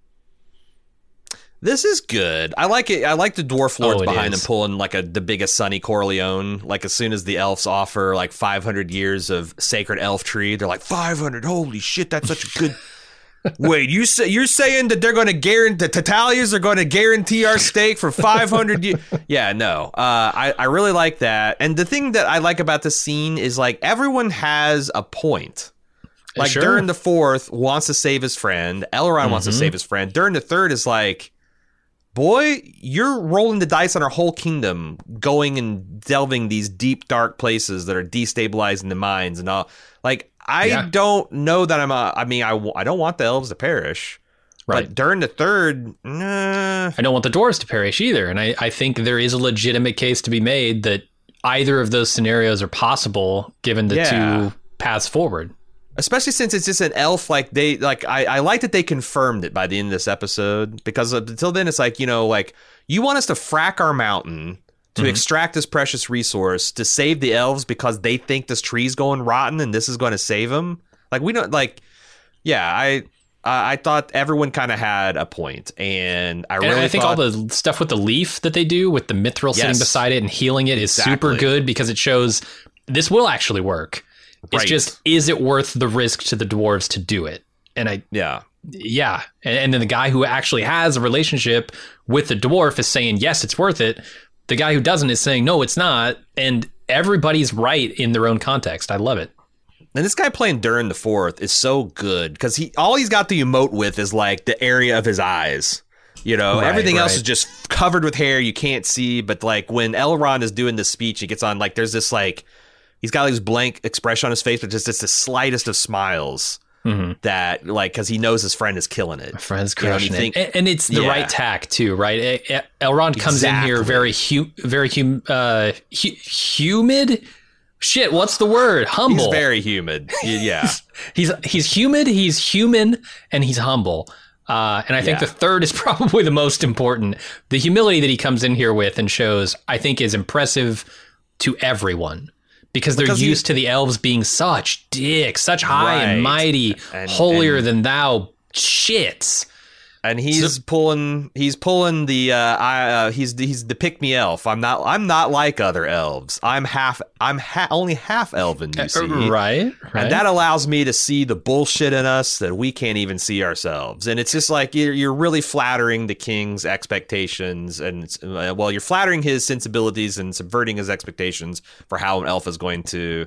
This is good. I like it. I like the dwarf lords Oh, it behind is. them pulling like a the biggest Sonny Corleone. Like as soon as the elves offer like five hundred years of sacred elf tree, they're like five hundred. Holy shit, that's such a good. Wait, you say you're saying that they're going to guarantee the Tatalias are going to guarantee our stake for five hundred years? Yeah, no. Uh, I I really like that. And the thing that I like about this scene is like everyone has a point. Like Sure. Durin the Fourth wants to save his friend. Elrond wants to Mhm. save his friend. Durin the Third is like, boy, you're rolling the dice on our whole kingdom, going and delving these deep, dark places that are destabilizing the minds and all. Like, I Yeah. don't know that I'm a, I mean, I, w- I don't want the elves to perish. Right. But Durin the Third, nah. I don't want the dwarves to perish either. And I, I think there is a legitimate case to be made that either of those scenarios are possible given the Yeah. two paths forward. Especially since it's just an elf, like they like I, I like that they confirmed it by the end of this episode, because until then it's like, you know, like you want us to frack our mountain to Mhm. extract this precious resource to save the elves because they think this tree's going rotten and this is going to save them. Like we don't like, yeah, I I I thought everyone kind of had a point, and I And really I think thought, all the stuff with the leaf that they do with the mithril sitting Yes. beside it and healing it is super Exactly. good because it shows this will actually work. It's Right. just, is it worth the risk to the dwarves to do it? And I, Yeah. yeah. And, and then the guy who actually has a relationship with the dwarf is saying, yes, it's worth it. The guy who doesn't is saying, no, it's not. And everybody's right in their own context. I love it. And this guy playing Durin the Fourth is so good because he all he's got to emote with is like the area of his eyes. You know, Right, everything else right. is just covered with hair you can't see. But like when Elrond is doing this speech, he gets on like there's this like he's got like this blank expression on his face, but just it's the slightest of smiles Mm-hmm. that like because he knows his friend is killing it. My friend's You know, and crushing you it. think- And, and it's the Yeah. right tack, too, right? E- E- Elrond comes in here Exactly. very, hu- very hum- uh, hu- humid. Shit, what's the word? Humble. He's very humid. Y- Yeah. He's he's humid, he's human, and he's humble. Uh, and I think Yeah. the third is probably the most important. The humility that he comes in here with and shows, I think, is impressive to everyone because they're Because he- used to the elves being such dicks, such high Right. and mighty, And- holier and- than thou shits. And he's pulling, he's pulling the, uh, I, uh, he's he's the pick me elf. I'm not, I'm not like other elves. I'm half, I'm ha- only half elven. You see, Uh, right, right. And that allows me to see the bullshit in us that we can't even see ourselves. And it's just like you're, you're really flattering the king's expectations, and it's, uh, well, you're flattering his sensibilities and subverting his expectations for how an elf is going to,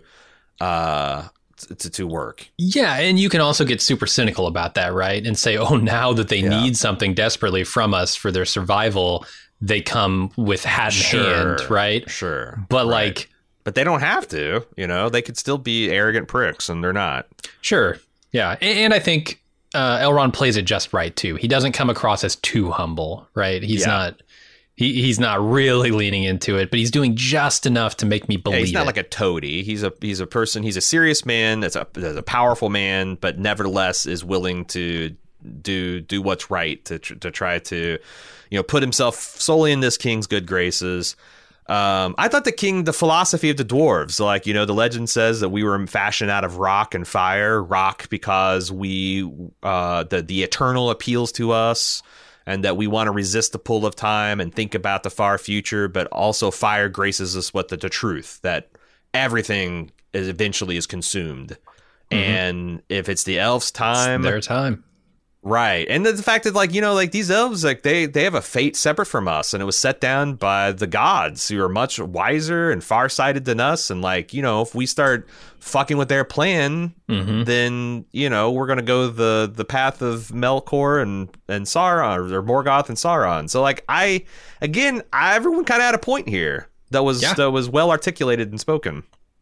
uh, to, to work. Yeah, and you can also get super cynical about that, right? And say, oh, now that they Yeah. need something desperately from us for their survival, they come with hat in Sure. hand, right? Sure, But Right. like, but they don't have to. You know, they could still be arrogant pricks, and they're not. sure, yeah. And, and I think uh, Elrond plays it just right, too. He doesn't come across as too humble, right? He's Yeah. not... He, he's not really leaning into it, but he's doing just enough to make me Yeah, believe he's not it. like a toady. He's a he's a person. He's a serious man. That's a that's a powerful man, but nevertheless is willing to do do what's right to tr- to try to, you know, put himself solely in this king's good graces. Um, I thought the king, the philosophy of the dwarves, like, you know, the legend says that we were fashioned out of rock and fire. Rock because we uh, the the eternal appeals to us. And that we want to resist the pull of time and think about the far future, but also fire graces us with the, the truth that everything is eventually is consumed. Mm-hmm. And if it's the elves' It's time, their time. right? And the fact that, like, you know, like these elves, like they they have a fate separate from us, and it was set down by the gods who are much wiser and far-sighted than us. And like, you know, if we start fucking with their plan, Mm-hmm. then you know we're gonna go the the path of Melkor and and Sauron, or Morgoth and Sauron. So like I again, I, everyone kind of had a point here that was Yeah. that was well articulated and spoken.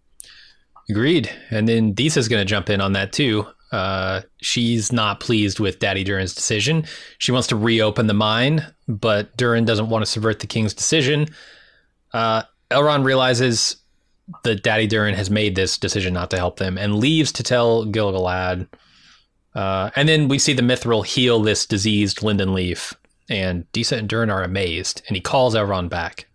Agreed. And then Disa's going to jump in on that too. Uh, she's not pleased with Daddy Durin's decision. She wants to reopen the mine, but Durin doesn't want to subvert the king's decision. Uh, Elrond realizes that Daddy Durin has made this decision not to help them and leaves to tell Gil-galad. Uh, and then we see the Mithril heal this diseased linden leaf, and Disa and Durin are amazed, and he calls Elrond back.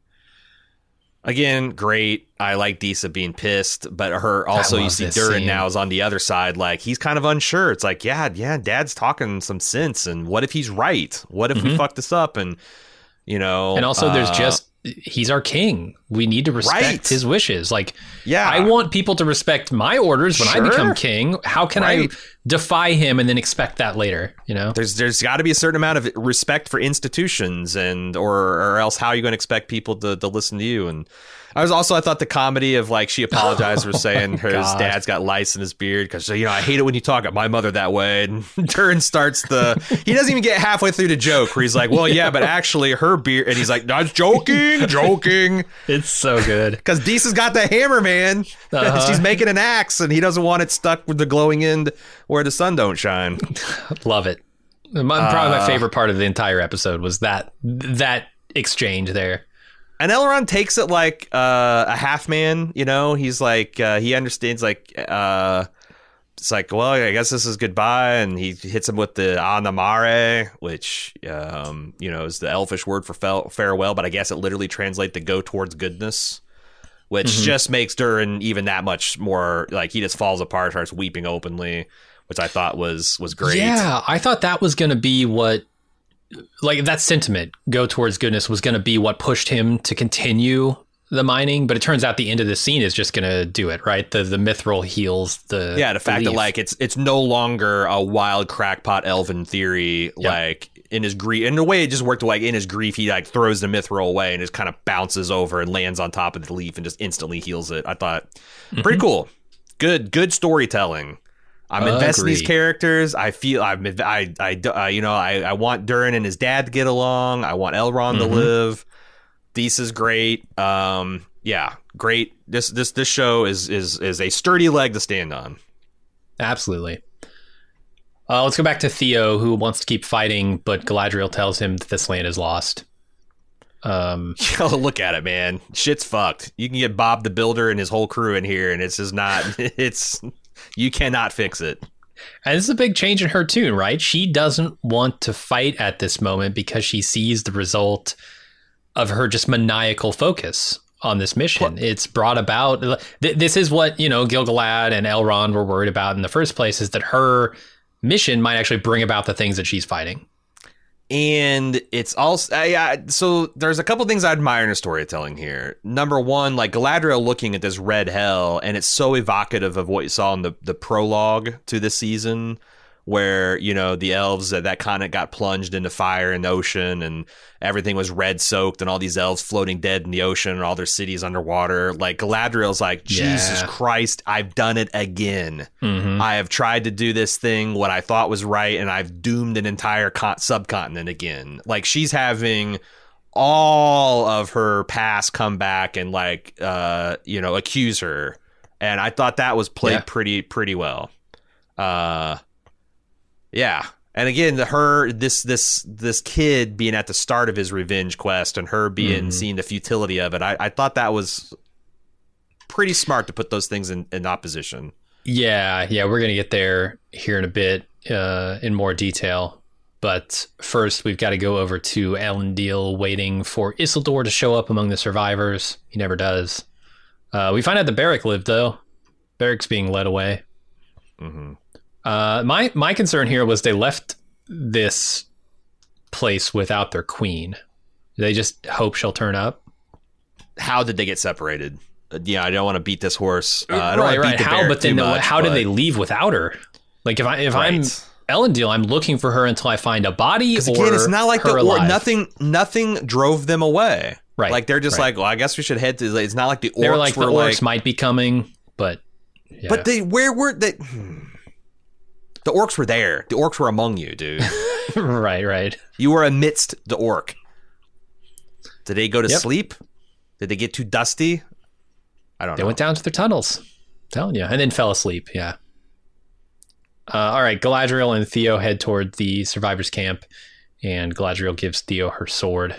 Again, great. I like Disa being pissed, but her also, you love see this Durin scene. now is on the other side. Like he's kind of unsure. It's like, yeah, yeah, Dad's talking some sense, and what if he's right? What if we Mhm. fuck this up? And you know, And also, there's uh, just, he's our king. We need to respect Right. his wishes. Like, yeah, I want people to respect my orders when I Sure. become king. How can Right. I defy him and then expect that later? You know? There's there's got to be a certain amount of respect for institutions, and or or else how are you going to expect people to, to listen to you? And I was also I thought the comedy of like she apologized for saying her God. dad's got lice in his beard because you know I hate it when you talk about my mother that way. And Durin starts the he doesn't even get halfway through the joke where he's like, well, yeah, but actually her beard, and he's like, no, I was joking, joking, It's so good. because Disa's got the hammer, man. Uh-huh. She's making an axe, and he doesn't want it stuck with the glowing end where the sun don't shine. Love it. My, probably Uh, my favorite part of the entire episode was that that exchange there. And Elrond takes it like uh, a half man, you know. He's like uh, he understands, like uh, it's like, well, I guess this is goodbye, and he hits him with the Anamare, which um, you know is the elfish word for fel- farewell, but I guess it literally translates to go towards goodness, which Mhm. just makes Durin even that much more like he just falls apart, starts weeping openly, which I thought was was great. Yeah, I thought that was going to be what, like that sentiment, go towards goodness, was going to be what pushed him to continue the mining, but it turns out the end of the scene is just going to do it, right? The the mithril heals the yeah. The fact the that like it's it's no longer a wild crackpot elven theory. Yep. Like in his grief, in the way it just worked. Like in his grief, he like throws the mithril away and just kind of bounces over and lands on top of the leaf and just instantly heals it. I thought mm-hmm. pretty cool. Good good storytelling. I'm invested in these characters. I feel I'm I I uh, you know I I want Durin and his dad to get along. I want Elrond mm-hmm. to live. This is great. Um, yeah, great. This this this show is is is a sturdy leg to stand on. Absolutely. Uh, let's go back to Theo, who wants to keep fighting, but Galadriel tells him that this land is lost. Um, oh, look at it, man. Shit's fucked. You can get Bob the Builder and his whole crew in here, and it's just not. It's you cannot fix it. And this is a big change in her tune, right? She doesn't want to fight at this moment because she sees the result of her just maniacal focus on this mission. It's brought about. Th- this is what, you know, Gil-galad and Elrond were worried about in the first place, is that her mission might actually bring about the things that she's fighting. And it's also, uh, yeah, so there's a couple things I admire in her storytelling here. Number one, like Galadriel looking at this red hell, and it's so evocative of what you saw in the, the prologue to this season, where, you know, the elves that, that continent got plunged into fire in the ocean and everything was red soaked and all these elves floating dead in the ocean and all their cities underwater. Like Galadriel's like, Jesus yeah. Christ, I've done it again. Mm-hmm. I have tried to do this thing, what I thought was right, and I've doomed an entire con- subcontinent again. Like she's having all of her past come back and like, uh, you know, accuse her. And I thought that was played yeah. pretty, pretty well. Uh, Yeah. And again, her this this this kid being at the start of his revenge quest and her being mm. seeing the futility of it, I, I thought that was pretty smart to put those things in, in opposition. Yeah, yeah, we're gonna get there here in a bit uh, in more detail. But first, we've got to go over to Elendil, waiting for Isildur to show up among the survivors. He never does. Uh, we find out that Beric lived, though. Beric's being led away. Mm-hmm. Uh, my my concern here was they left this place without their queen. They just hope she'll turn up. How did they get separated? Uh, yeah, I don't want to beat this horse. Uh, I don't right, want to right. beat the How? But then, much, how but... did they leave without her? Like, if I if right. I'm Elendil, I'm looking for her until I find a body. Or again, it's not like her the alive. or nothing. Nothing drove them away. Right. Like they're just right. like, well, I guess we should head to. It's not like the orcs they were like were the like, orcs might be coming, but yeah. but they where were they? The orcs were there. The orcs were among you, dude. right, right. You were amidst the orc. Did they go to yep. sleep? Did they get too dusty? I don't they know. They went down to their tunnels. I'm telling you. And then fell asleep, yeah. Uh, all right, Galadriel and Theo head toward the survivors' camp, and Galadriel gives Theo her sword,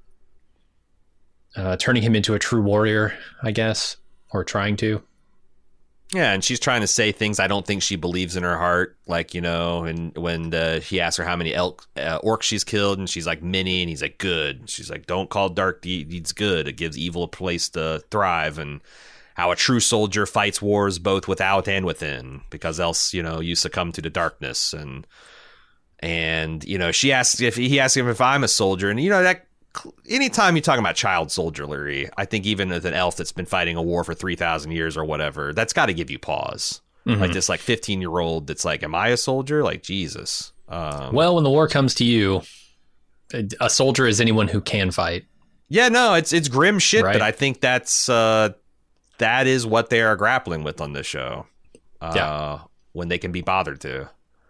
uh, turning him into a true warrior, I guess, or trying to. Yeah, and she's trying to say things I don't think she believes in her heart, like, you know, and when uh, he asks her how many elk, uh, orcs she's killed, and she's like, many, and he's like, good. And she's like, don't call dark deeds good. It gives evil a place to thrive, and how a true soldier fights wars both without and within, because else, you know, you succumb to the darkness. And, and you know, she asks if he asks him if I'm a soldier, and, you know, that anytime you're talking about child soldiery, I think even with an elf that's been fighting a war for three thousand years or whatever, that's got to give you pause. Mm-hmm. Like this like fifteen year old that's like, am I a soldier? Like, Jesus. Um, well, when the war comes to you, a soldier is anyone who can fight. Yeah, no, it's it's grim shit, right? But I think that's uh, that is what they are grappling with on this show. Uh, yeah. When they can be bothered to.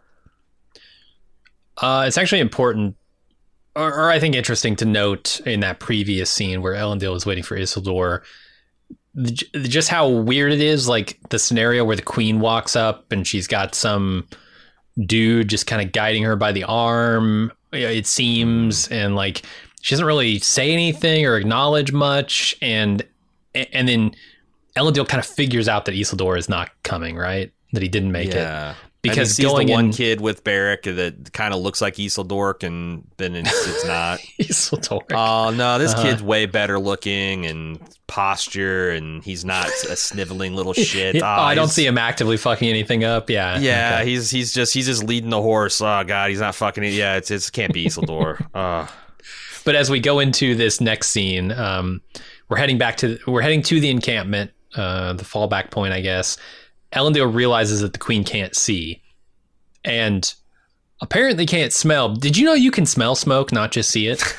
Uh, it's actually important, or, or I think interesting to note in that previous scene where Elendil is waiting for Isildur, just how weird it is, like the scenario where the queen walks up and she's got some dude just kind of guiding her by the arm, it seems, and like she doesn't really say anything or acknowledge much, and and then Elendil kind of figures out that Isildur is not coming, right? That he didn't make yeah. it. Because and he sees going the one in, kid with Beric that kind of looks like Isildur, and then it's, it's not. Isildur. Oh, no, this uh-huh. kid's way better looking and posture, and he's not a sniveling little shit. oh, oh, I don't see him actively fucking anything up. Yeah. Yeah, okay. he's he's just he's just leading the horse. Oh, God, he's not fucking it. Yeah, it's, it's can't be Isildur. uh. But as we go into this next scene, um, we're heading back to we're heading to the encampment, uh, the fallback point, I guess. Elendil realizes that the queen can't see, and apparently can't smell. Did you know you can smell smoke, not just see it?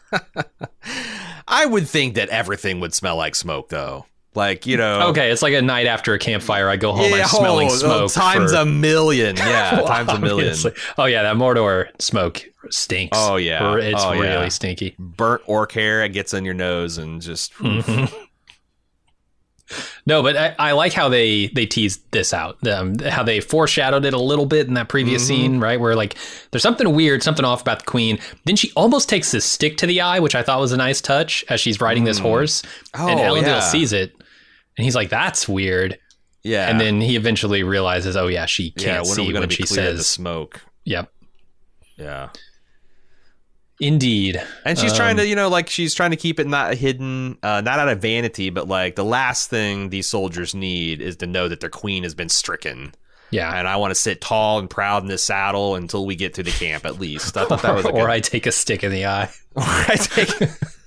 I would think that everything would smell like smoke, though. Like, you know. Okay, it's like a night after a campfire. I go home, Yeah, I'm smelling oh, smoke. Times for, a million. Yeah, well, times a million. obviously. Oh, yeah, that Mordor smoke stinks. Oh, yeah. It's oh, really yeah. stinky. Burnt orc hair, it gets in your nose and just. Mm-hmm. No, but I, I like how they, they teased this out, um, how they foreshadowed it a little bit in that previous mm-hmm. scene, right? Where like there's something weird, something off about the queen. Then she almost takes this stick to the eye, which I thought was a nice touch as she's riding mm. this horse. Oh, and Elendil yeah. sees it and he's like, that's weird. Yeah. And then he eventually realizes, oh, yeah, she can't yeah, when see are we when be she clear of says the smoke. Yep. Yeah. Indeed. And she's um, trying to, you know, like she's trying to keep it not hidden, uh, not out of vanity, but like the last thing these soldiers need is to know that their queen has been stricken. Yeah. And I want to sit tall and proud in this saddle until we get to the camp, at least. I thought that was a or good... I take a stick in the eye. Or I take.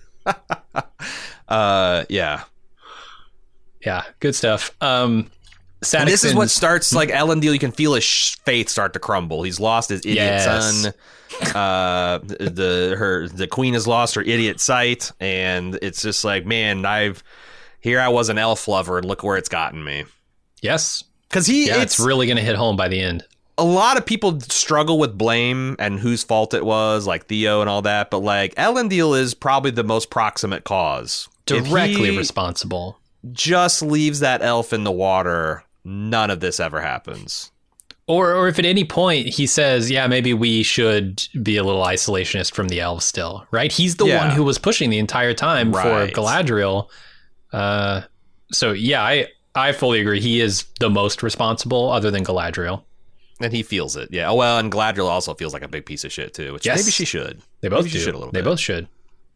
uh, yeah. Yeah. Good stuff. Um, And this is what starts, like, Elendil, you can feel his faith start to crumble. He's lost his idiot yes. son. Uh, the her the queen has lost her idiot sight, and it's just like, man, I've here I was an elf lover, and look where it's gotten me. Yes, because he yeah, it's, it's really going to hit home by the end. A lot of people struggle with blame and whose fault it was, like Theo and all that, but like Elendil is probably the most proximate cause. Directly responsible. Just leaves that elf in the water, none of this ever happens. Or or if at any point he says, yeah, maybe we should be a little isolationist from the elves still, right? He's the yeah. one who was pushing the entire time right. for Galadriel. Uh, so, yeah, I, I fully agree. He is the most responsible other than Galadriel. And he feels it. Yeah. Oh, well, and Galadriel also feels like a big piece of shit, too, which yes. maybe she should. They both maybe do. She should a little they bit. both should.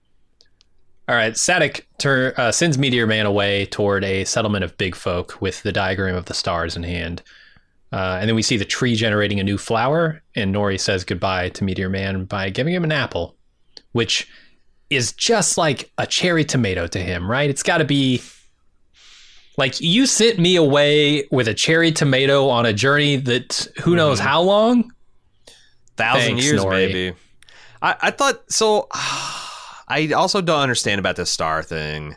All right. Sadik tur- uh, sends Meteor Man away toward a settlement of big folk with the diagram of the stars in hand. Uh, and then we see the tree generating a new flower, and Nori says goodbye to Meteor Man by giving him an apple, which is just like a cherry tomato to him, right? It's got to be like, you sent me away with a cherry tomato on a journey that who knows mm-hmm. how long? Thousand Thanks, years, Nori. maybe. I, I thought, so I also don't understand about this star thing.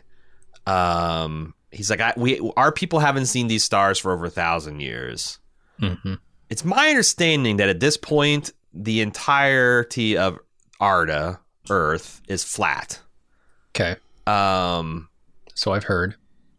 Um, he's like, I, we, our people haven't seen these stars for over a thousand years. Mm-hmm. It's my understanding that at this point, the entirety of Arda, Earth, is flat. Okay. Um, so I've heard.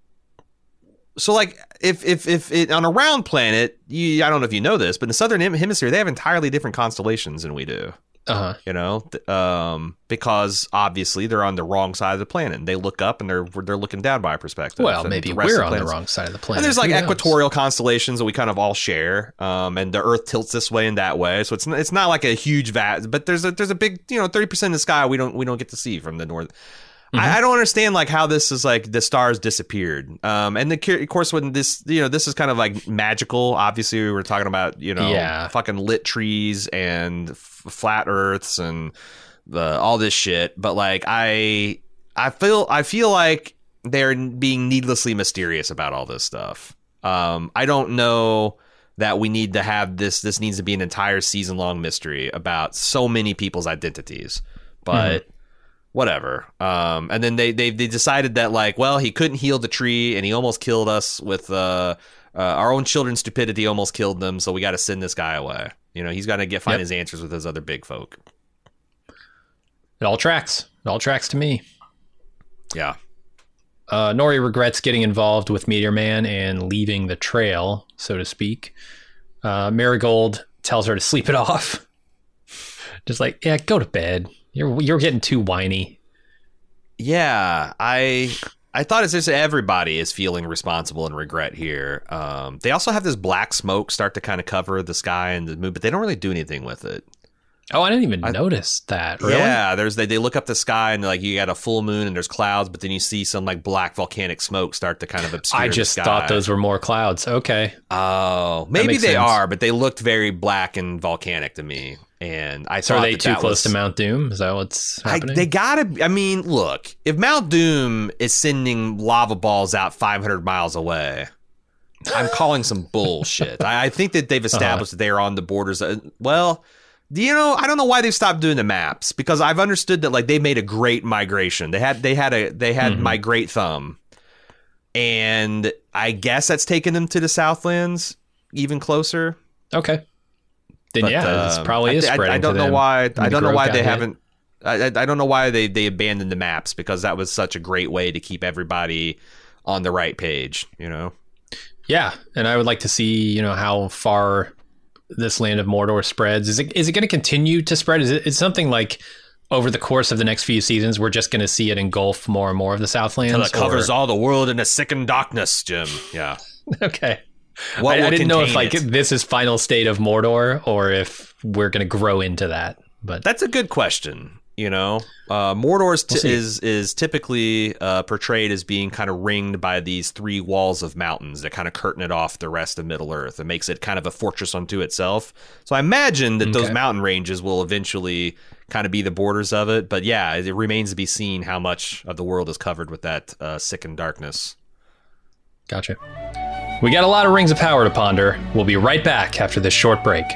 So, like, if if if it, on a round planet, you, I don't know if you know this, but in the southern hemisphere, they have entirely different constellations than we do. Uh-huh. You know, um, because obviously they're on the wrong side of the planet. And they look up and they're they're looking down by our perspective. Well, and maybe the rest we're of on the the planets- wrong side of the planet. And there's like Who knows? equatorial constellations that we kind of all share, um, and the Earth tilts this way and that way. So it's it's not like a huge vat, but there's a there's a big, you know, thirty percent of the sky we don't we don't get to see from the north. Mm-hmm. I, I don't understand like how this is like the stars disappeared. Um, and the, of course when this, you know, this is kind of like magical. Obviously we were talking about, you know, yeah. fucking lit trees and f- flat Earths and the all this shit. But like I I feel I feel like they're being needlessly mysterious about all this stuff. Um, I don't know that we need to have this. This needs to be an entire season long mystery about so many people's identities, but mm-hmm. whatever. Um, and then they, they, they decided that like, well, he couldn't heal the tree and he almost killed us with, uh, uh our own children's stupidity almost killed them. So we got to send this guy away. You know, he's got to get, find yep. his answers with those other big folk. It all tracks. It all tracks to me. Yeah. Uh, Nori regrets getting involved with Meteor Man and leaving the trail, so to speak. Uh, Marigold tells her to sleep it off. Just like, yeah, go to bed. You're you're getting too whiny. Yeah, I I thought it's just everybody is feeling responsible and regret here. Um, they also have this black smoke start to kind of cover the sky and the moon, but they don't really do anything with it. Oh, I didn't even I, notice that. Really? Yeah, there's they, they look up the sky and like you got a full moon and there's clouds, but then you see some like black volcanic smoke start to kind of obscure I just the sky. thought those were more clouds. Okay. Oh, maybe they sense. are, but they looked very black and volcanic to me. And I So thought are they that too that close was, to Mount Doom? Is that what's I, happening? they gotta. I mean, look, if Mount Doom is sending lava balls out five hundred miles away, I'm calling some bullshit. I, I think that they've established uh-huh. that they are on the borders. Of, well, you know, I don't know why they've stopped doing the maps, because I've understood that like they made a great migration. They had they had a they had mm-hmm. Migrate Thumb, and I guess that's taken them to the Southlands even closer. Okay. Then but, yeah, um, this probably is I, spreading I, I don't to know them. why. I don't know why they hit. haven't. I, I don't know why they, they abandoned the maps, because that was such a great way to keep everybody on the right page. You know. Yeah, and I would like to see, you know, how far this land of Mordor spreads. Is it is it going to continue to spread? Is it is something like over the course of the next few seasons, we're just going to see it engulf more and more of the Southlands? Until it covers or? all the world in a sickened darkness, Jim. Yeah. Okay. What I, I didn't know if like it? this is final state of Mordor or if we're going to grow into that. But that's a good question. You know, uh, Mordor t- we'll is is typically uh, portrayed as being kind of ringed by these three walls of mountains that kind of curtain it off the rest of Middle Earth. It makes it kind of a fortress unto itself. So I imagine that okay. those mountain ranges will eventually kind of be the borders of it. But yeah, it remains to be seen how much of the world is covered with that uh, sickened darkness. Gotcha. We got a lot of rings of power to ponder. We'll be right back after this short break.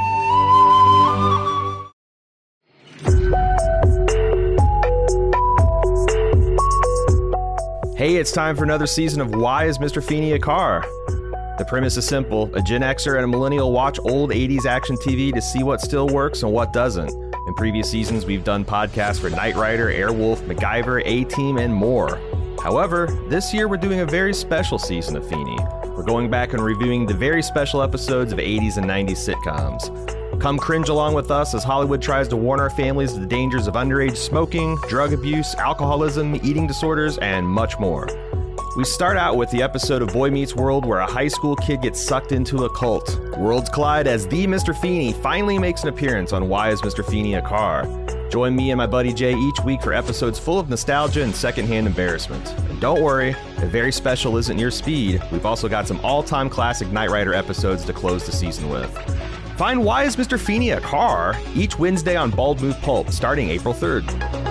Hey, it's time for another season of Why is Mister Feeney a Car? The premise is simple. A Gen Xer and a millennial watch old eighties action T V to see what still works and what doesn't. In previous seasons, we've done podcasts for Knight Rider, Airwolf, MacGyver, A-Team, and more. However, this year we're doing a very special season of Feeney. We're going back and reviewing the very special episodes of eighties and nineties sitcoms. Come cringe along with us as Hollywood tries to warn our families of the dangers of underage smoking, drug abuse, alcoholism, eating disorders, and much more. We start out with the episode of Boy Meets World where a high school kid gets sucked into a cult. Worlds collide as the Mister Feeney finally makes an appearance on Why is Mister Feeney a Car? Join me and my buddy Jay each week for episodes full of nostalgia and secondhand embarrassment. And don't worry, if very special isn't your speed, we've also got some all-time classic Knight Rider episodes to close the season with. Find Why is Mister Feeney a Car? Each Wednesday on Bald Move Pulp, starting April third.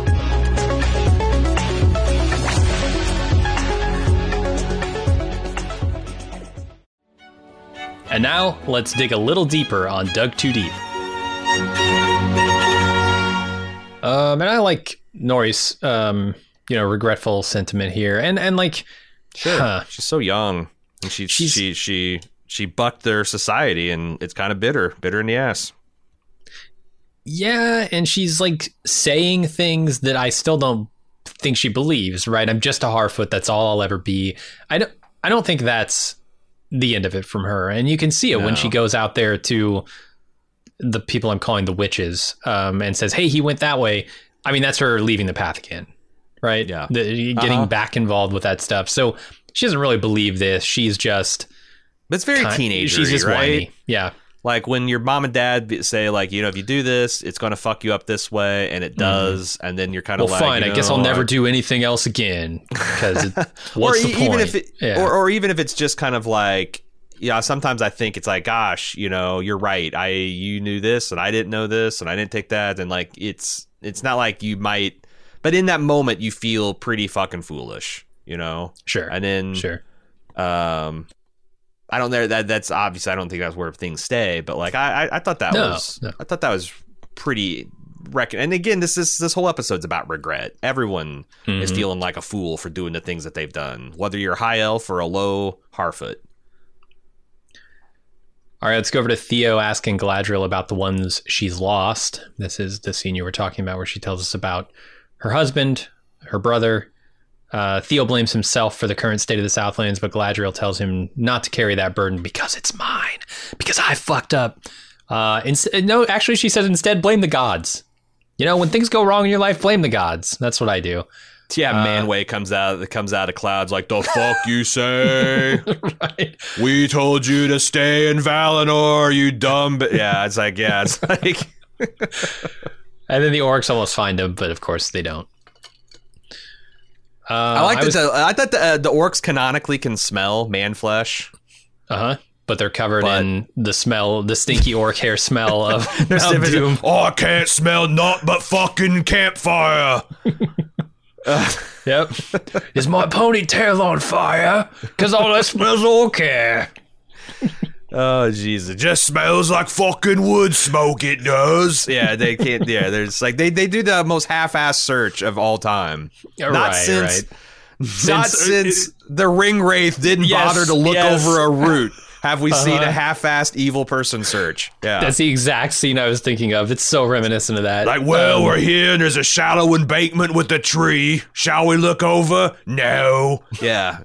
And now, let's dig a little deeper on Dug Too Deep. Um, and I like Nori's, um, you know, regretful sentiment here, and and like, sure, huh. she's so young, and she she's, she she she bucked their society, and it's kind of bitter, bitter in the ass. Yeah, and she's like saying things that I still don't think she believes. Right? I'm just a Harfoot. That's all I'll ever be. I don't. I don't think that's the end of it from her, and you can see it no. when she goes out there to the people I'm calling the witches, um, and says, hey, he went that way. I mean, that's her leaving the path again, right? Yeah. The, getting uh-huh. back involved with that stuff. So she doesn't really believe this. She's just... But it's very teenager, She's just right? whiny. Yeah. Like when your mom and dad say, like, you know, if you do this, it's going to fuck you up this way, and it does, mm. and then you're kind of well, like, fine, you know, I guess I'll never do anything else again, because what's or the e- even point? If it, yeah. or, or even if it's just kind of like, yeah, sometimes I think it's like, gosh, you know, you're right. I you knew this, and I didn't know this, and I didn't take that, and like it's it's not like you might, but in that moment you feel pretty fucking foolish, you know. Sure. And then sure. Um, I don't know that that's obviously I don't think that's where things stay, but like I I, I thought that no, was no. I thought that was pretty. Reckon and again, this is this whole episode's about regret. Everyone mm-hmm. is feeling like a fool for doing the things that they've done, whether you're a high elf or a low Harfoot. All right, let's go over to Theo asking Galadriel about the ones she's lost. This is the scene you were talking about where she tells us about her husband, her brother. Uh, Theo blames himself for the current state of the Southlands, but Galadriel tells him not to carry that burden because it's mine, because I fucked up. Uh, inst- no, actually, she says instead blame the gods. You know, when things go wrong in your life, blame the gods. That's what I do. Yeah, uh, Manway comes out comes out of clouds like, the fuck you say? Right. We told you to stay in Valinor, you dumb... But yeah, it's like, yeah, it's like... And then the orcs almost find him, but of course they don't. Uh, I like I that was... the, I thought the, uh, the orcs canonically can smell man flesh. Uh-huh. but they're covered But- in the smell, the stinky orc hair smell of Mount sniffing- Doom. Oh, I can't smell naught but fucking campfire. Yep. Is my ponytail on fire? Because all that smells orc hair. Oh Jesus! Just smells like fucking wood smoke, it does. Yeah, they can't. Yeah, there's like they, they do the most half-assed search of all time. Not Right, since, right. not Since- since the ring wraith didn't Yes, bother to look yes. over a root. Have we seen Uh-huh. a half-assed evil person search? Yeah, That's the exact scene I was thinking of. It's so reminiscent of that. Like, well, Um, we're here and there's a shallow embankment with a tree. Shall we look over? No. yeah.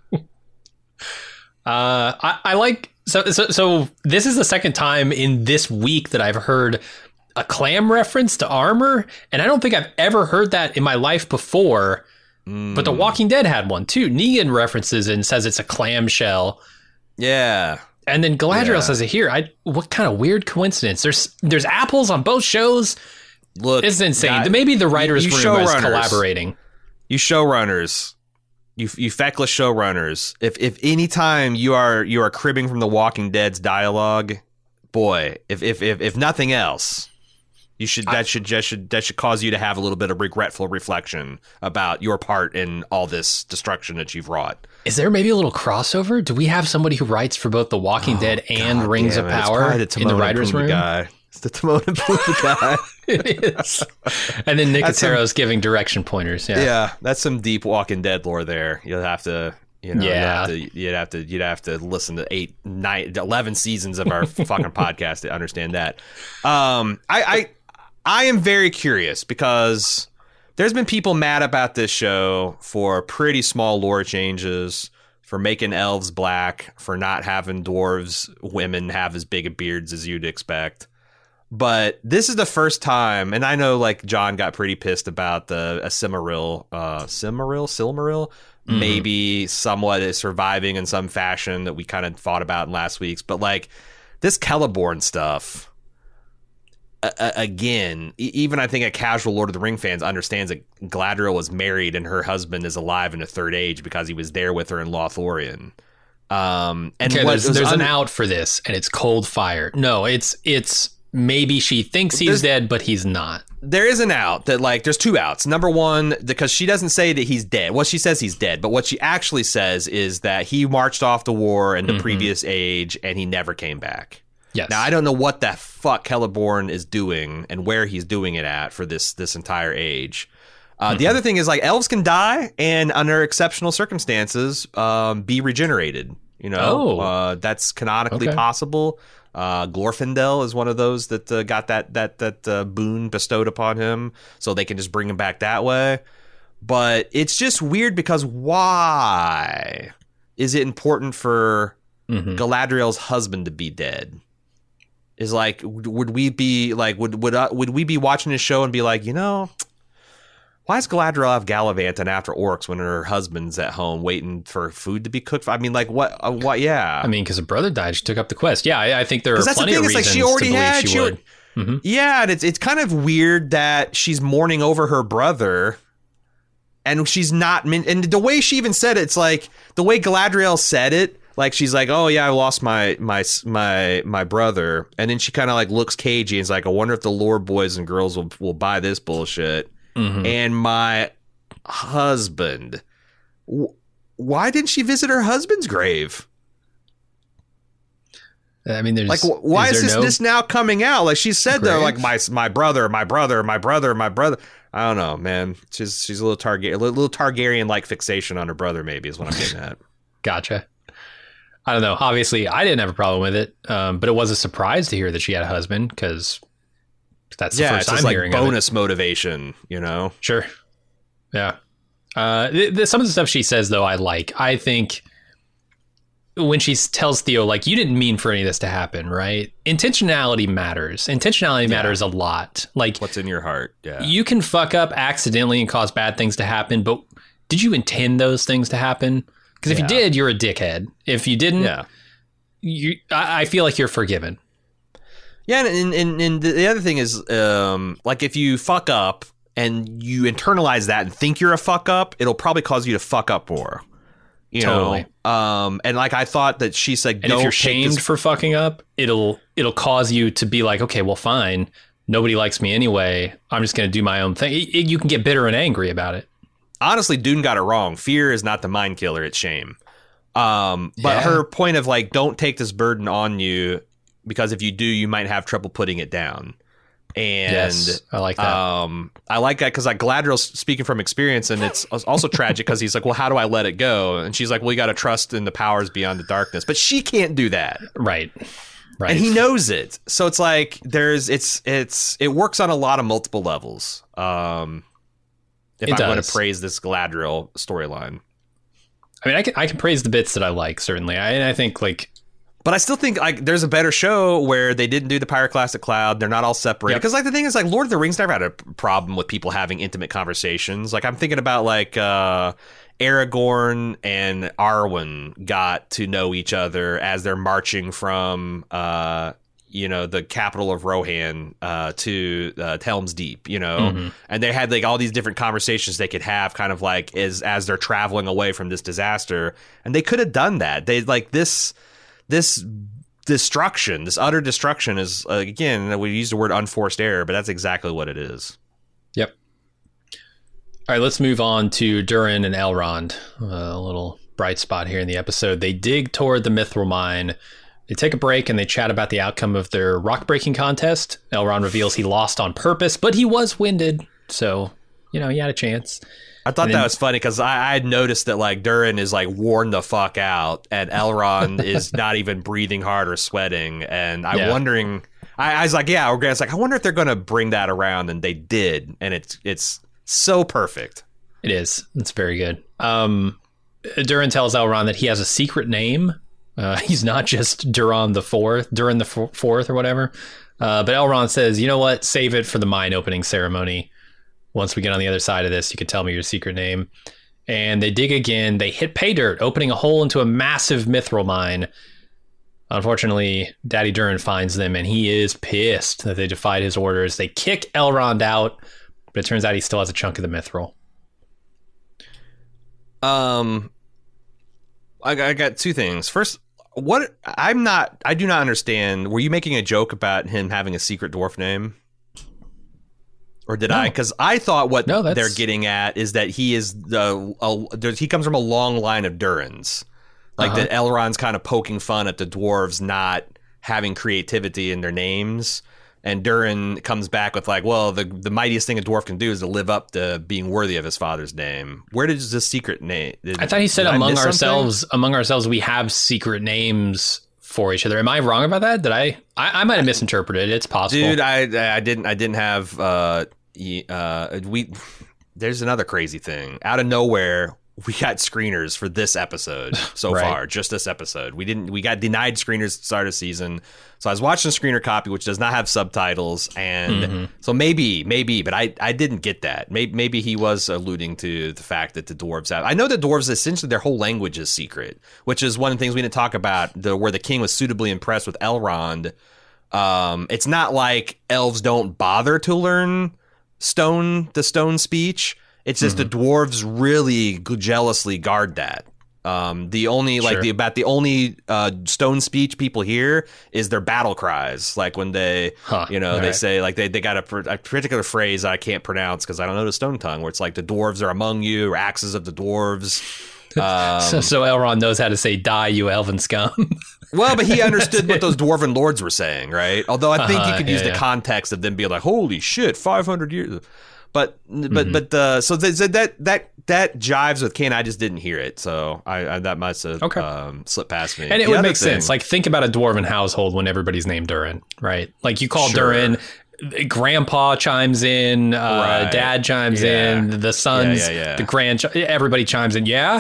Uh, I, I like so, so so this is the second time in this week that I've heard a clam reference to armor, and I don't think I've ever heard that in my life before. But The Walking Dead had one too. Negan references it and says it's a clamshell, Yeah. and then Galadriel Yeah. says it here. I what kind of weird coincidence? There's there's apples on both shows. Look, It's insane. guy- Maybe the writers' you room is showrunners. collaborating. you showrunners, you you feckless showrunners. If if any time you are you are cribbing from The Walking Dead's dialogue, boy, if if if, if nothing else, you should that should just should that should cause you to have a little bit of regretful reflection about your part in all this destruction that you've wrought. Is there maybe a little crossover? Do we have somebody who writes for both The Walking Dead and God Rings damn of it, it's Power probably the in Timon the and writers' Pumbaa room? guy. It's the Timon and Pumbaa guy. It is. And then That's some- Nicotero's giving direction pointers. Yeah. Yeah, that's some deep Walking Dead lore there. You'll have to, you know, Yeah. you'll have to, you'd have to, you'd have to listen to eight, nine, eleven seasons of our fucking podcast to understand that. Um, I, I, I am very curious because there's been people mad about this show for pretty small lore changes, for making elves black, for not having dwarves, women have as big a beards as you'd expect. But this is the first time, and I know like John got pretty pissed about the a Silmaril, uh, Silmaril, Silmaril, Mm-hmm. maybe somewhat is surviving in some fashion that we kind of thought about in last week's. But like this Celeborn stuff, a- a- again, e- even I think a casual Lord of the Ring fans understands that Galadriel was married and her husband is alive in the Third Age because he was there with her in Lothlorien. Um, and Okay, what there's, was there's an un- out for this, and it's cold fire. No, it's it's maybe she thinks he's There's- dead, but he's not. There is an out that like there's two outs. Number one, because she doesn't say that he's dead. Well, she says he's dead, but what she actually says is that he marched off to war in the previous age and he never came back. Yes. Now I don't know what the fuck Celeborn is doing and where he's doing it at for this this entire age. Uh, The other thing is like elves can die and under exceptional circumstances um, be regenerated. You know, Oh. uh, that's canonically Okay. possible. Uh, Glorfindel is one of those that uh, got that that that uh, boon bestowed upon him, so they can just bring him back that way. But it's just weird because why is it important for Mhm. Galadriel's husband to be dead? Is like, would we be like, would would uh, would we be watching this show and be like, you know, why does Galadriel have gallivanting after orcs when her husband's at home waiting for food to be cooked? I mean, like, what? Uh, what? Yeah, I mean, because her brother died, she took up the quest. Yeah, I, I think there are 'Cause that's the plenty of thing, it's like reasons she already to believe had- she, she would. already- yeah, and it's it's kind of weird that she's mourning over her brother, and she's not. min- And the way she even said it, it's like the way Galadriel said it. Like she's like, oh yeah, I lost my my my my brother, and then she kind of like looks cagey and is like, I wonder if the lore boys and girls will will buy this bullshit. Mhm. And my husband, w- why didn't she visit her husband's grave? I mean, there's Like, wh- why is, there this no- this now coming out? Like she said, though, like Grave? my my brother, my brother, my brother, my brother. I don't know, man. She's she's a little Targaryen, a little Targaryen like fixation on her brother. Maybe is what I'm getting at. Gotcha. I don't know. Obviously, I didn't have a problem with it, um, but it was a surprise to hear that she had a husband because that's the Yeah, first it's just I'm like hearing of it. bonus motivation, you know. Sure. Yeah. Uh, th- th- some of the stuff she says, though, I like. I think when she s- tells Theo, like, you didn't mean for any of this to happen, right? Intentionality matters. Intentionality matters a lot. Like, What's in your heart? Yeah. you can fuck up accidentally and cause bad things to happen, but did you intend those things to happen? Because if you Yeah. did, you're a dickhead. If you didn't, yeah. you, I, I feel like you're forgiven. Yeah, and, and and the other thing is, um, like if you fuck up and you internalize that and think you're a fuck up, it'll probably cause you to fuck up more. You Totally. know, um, and like I thought that she said, And "Don't if you're take shamed this- for fucking up, it'll it'll cause you to be like, okay, well, fine. Nobody likes me anyway. I'm just going to do my own thing. It- it- you can get bitter and angry about it. Honestly, Dune got it wrong. Fear is not the mind killer; it's shame. Um, but Yeah. her point of like, don't take this burden on you because if you do, you might have trouble putting it down. And Yes, I like that. Um, I like that because like Galadriel's speaking from experience, and it's also tragic because he's like, "Well, how do I let it go?" And she's like, "Well, you got to trust in the powers beyond the darkness." But she can't do that, Right. Right. and he knows it. So it's like there's it's it's it works on a lot of multiple levels. Um, if It I'm going does. to praise this Galadriel storyline. I mean, I can I can praise the bits that I like, certainly. I, and I think like But I still think like there's a better show where they didn't do the Pyroclastic Cloud. They're not all separated. Yep. Because like the thing is like Lord of the Rings never had a problem with people having intimate conversations. Like I'm thinking about like uh, Aragorn and Arwen got to know each other as they're marching from uh, you know the capital of Rohan uh, to uh, Helm's Deep. You know, Mm-hmm. and they had like all these different conversations they could have, kind of like as as they're traveling away from this disaster. And they could have done that. They like this. This destruction, this utter destruction is, uh, again, we use the word unforced error, but that's exactly what it is. Yep. All right, let's move on to Durin and Elrond. Uh, a little bright spot here in the episode. They dig toward the Mithril mine. They take a break and they chat about the outcome of their rock breaking contest. Elrond reveals he lost on purpose, but he was winded. So, you know, he had a chance. I thought And that then- was funny because I, I had noticed that like Durin is like worn the fuck out and Elrond is not even breathing hard or sweating. And I'm Yeah. wondering, I, I was like, yeah, Grant's like, I wonder if they're going to bring that around. And they did. And it's, it's so perfect. It is. It's very good. Um, Durin tells Elrond that he has a secret name. Uh, he's not just Duran the Fourth, Durin the F- Fourth or whatever. Uh, but Elrond says, you know what? Save it for the mine opening ceremony. Once we get on the other side of this, you can tell me your secret name. And they dig again. They hit pay dirt, opening a hole into a massive mithril mine. Unfortunately, Daddy Durin finds them, and he is pissed that they defied his orders. They kick Elrond out, but it turns out he still has a chunk of the mithril. Um, I, I got two things. First, what I'm not, I do not understand. Were you making a joke about him having a secret dwarf name? Or did No. I? Because I thought what No, that's- they're getting at is that he is the a, there's- he comes from a long line of Durins, like Uh-huh. that Elrond's kind of poking fun at the dwarves not having creativity in their names, and Durin comes back with like, well, the the mightiest thing a dwarf can do is to live up to being worthy of his father's name. Where did this secret name? Did, I thought he said did I among miss something? ourselves, among ourselves, we have secret names for each other. Am I wrong about that? Did I? I, I might have misinterpreted it. It's possible. Dude, I I didn't I didn't have uh y- uh we there's another crazy thing. Out of nowhere, we got screeners for this episode so Right. far, just this episode. We didn't we got denied screeners at the start of the season. So I was watching the screener copy, which does not have subtitles, and Mm-hmm. so maybe, maybe, but I, I didn't get that. Maybe, maybe he was alluding to the fact that the dwarves have. I know the dwarves essentially their whole language is secret, which is one of the things we didn't talk about. The where the king was suitably impressed with Elrond. Um, it's not like elves don't bother to learn stone the stone speech. It's just Mm-hmm. the dwarves really g- jealously guard that. Um, the only like Sure. the about the only uh, stone speech people hear is their battle cries. Like when they, Huh. you know, All they right. say like they, they got a, pr- a particular phrase I can't pronounce because I don't know the stone tongue. Where it's like the dwarves are among you, or axes of the dwarves. Um, so, so Elrond knows how to say "die, you elven scum." well, but he understood what those dwarven lords were saying, right? Although I think Uh-huh, you could yeah, use the yeah. context of them being like, "Holy shit, five hundred years." But but Mm-hmm. but uh, so th- so that that that jives with Ken. I just didn't hear it, so I, I that must have Okay. um, slipped past me. And it The would other make thing- sense. Like, think about a dwarven household when everybody's named Durin, right? Like, you call Sure. Durin, grandpa chimes in, uh, Right. dad chimes Yeah. in, the sons, Yeah, yeah, yeah. the grand, everybody chimes in. Yeah,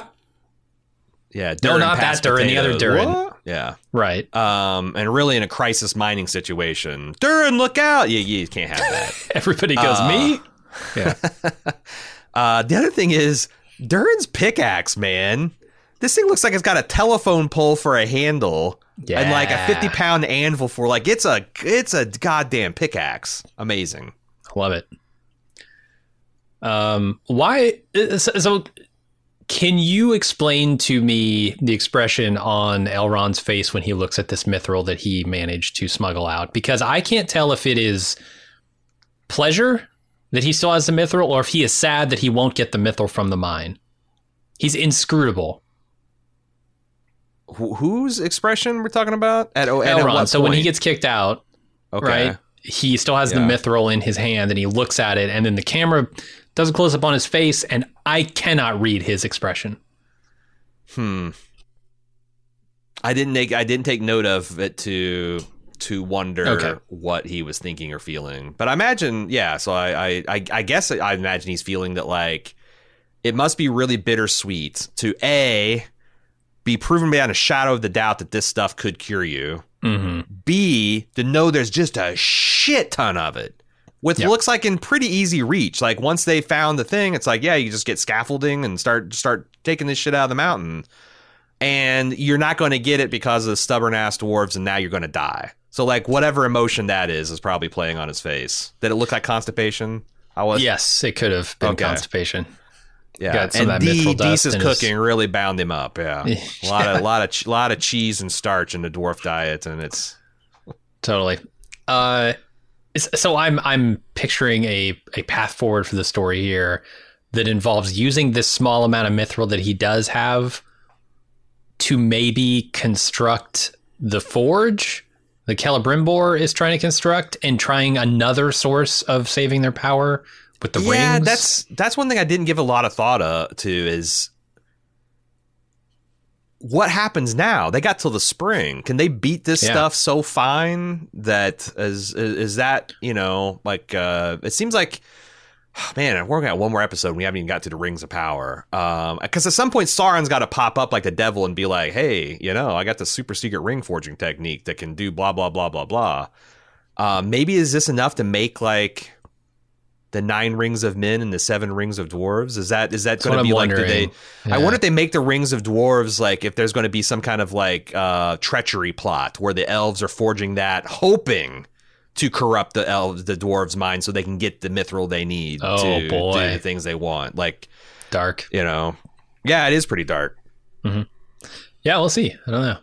yeah, No, Durin not that passed Durin, the other potatoes. Durin. What? Yeah, right. um, and really in a crisis mining situation, Durin, look out! Yeah, you can't have that. Everybody goes, Uh, me? Yeah. Uh, the other thing is Durin's pickaxe, man. This thing looks like it's got a telephone pole for a handle and like a Yeah. fifty pound anvil for like it's a it's a goddamn pickaxe. Amazing. Love it. Um, why? So, so Can you explain to me the expression on Elrond's face when he looks at this mithril that he managed to smuggle out? Because I can't tell if it is pleasure that he still has the mithril or if he is sad that he won't get the mithril from the mine. He's inscrutable. Wh- whose expression we're talking about? At, oh, and at Elrond. what So when he point? gets kicked out, Okay. right, he still has Yeah. the mithril in his hand and he looks at it and then the camera does a close up on his face and I cannot read his expression. Hmm. I didn't make. I didn't take note of it to to wonder Okay. what he was thinking or feeling. But I imagine, yeah. So I, I, I, I guess I imagine he's feeling that like it must be really bittersweet to A, be proven beyond a shadow of the doubt that this stuff could cure you. Mm-hmm. B, to know there's just a shit ton of it. With Yep. looks like in pretty easy reach. Like once they found the thing, it's like, yeah, you just get scaffolding and start start taking this shit out of the mountain. And you're not going to get it because of stubborn ass dwarves, and now you're going to die. So like whatever emotion that is is probably playing on his face. Did it look like constipation? I was Yes, it could have been Okay. constipation. yeah. got some and of that D, mithril dust Deese's in his- cooking really bound him up. Yeah, a lot of lot of ch- lot of cheese and starch in the dwarf diet, and it's Totally. Uh, s- so I'm I'm picturing a a path forward for the story here that involves using this small amount of mithril that he does have to maybe construct the forge the Celebrimbor is trying to construct and trying another source of saving their power with the yeah, rings. that's that's one thing I didn't give a lot of thought uh, to is what happens now. They got till the spring. Can they beat this Yeah. stuff so fine that is is, is that you know like uh, it seems like. Man, we're gonna have one more episode. And we haven't even got to the Rings of Power. Um, because at some point Sauron's got to pop up like the devil and be like, "Hey, you know, I got the super secret ring forging technique that can do blah blah blah blah blah." Uh, maybe is this enough to make like the nine rings of men and the seven rings of dwarves? Is that is that That's going to what be I'm like? Do they? wondering. I Yeah. wonder if they make the rings of dwarves like if there's going to be some kind of like uh, treachery plot where the elves are forging that, hoping to corrupt the elves, the dwarves' mind, so they can get the mithril they need Oh, to boy. do the things they want. Like, dark. you know, yeah, it is pretty dark. Yeah, we'll see. I don't know.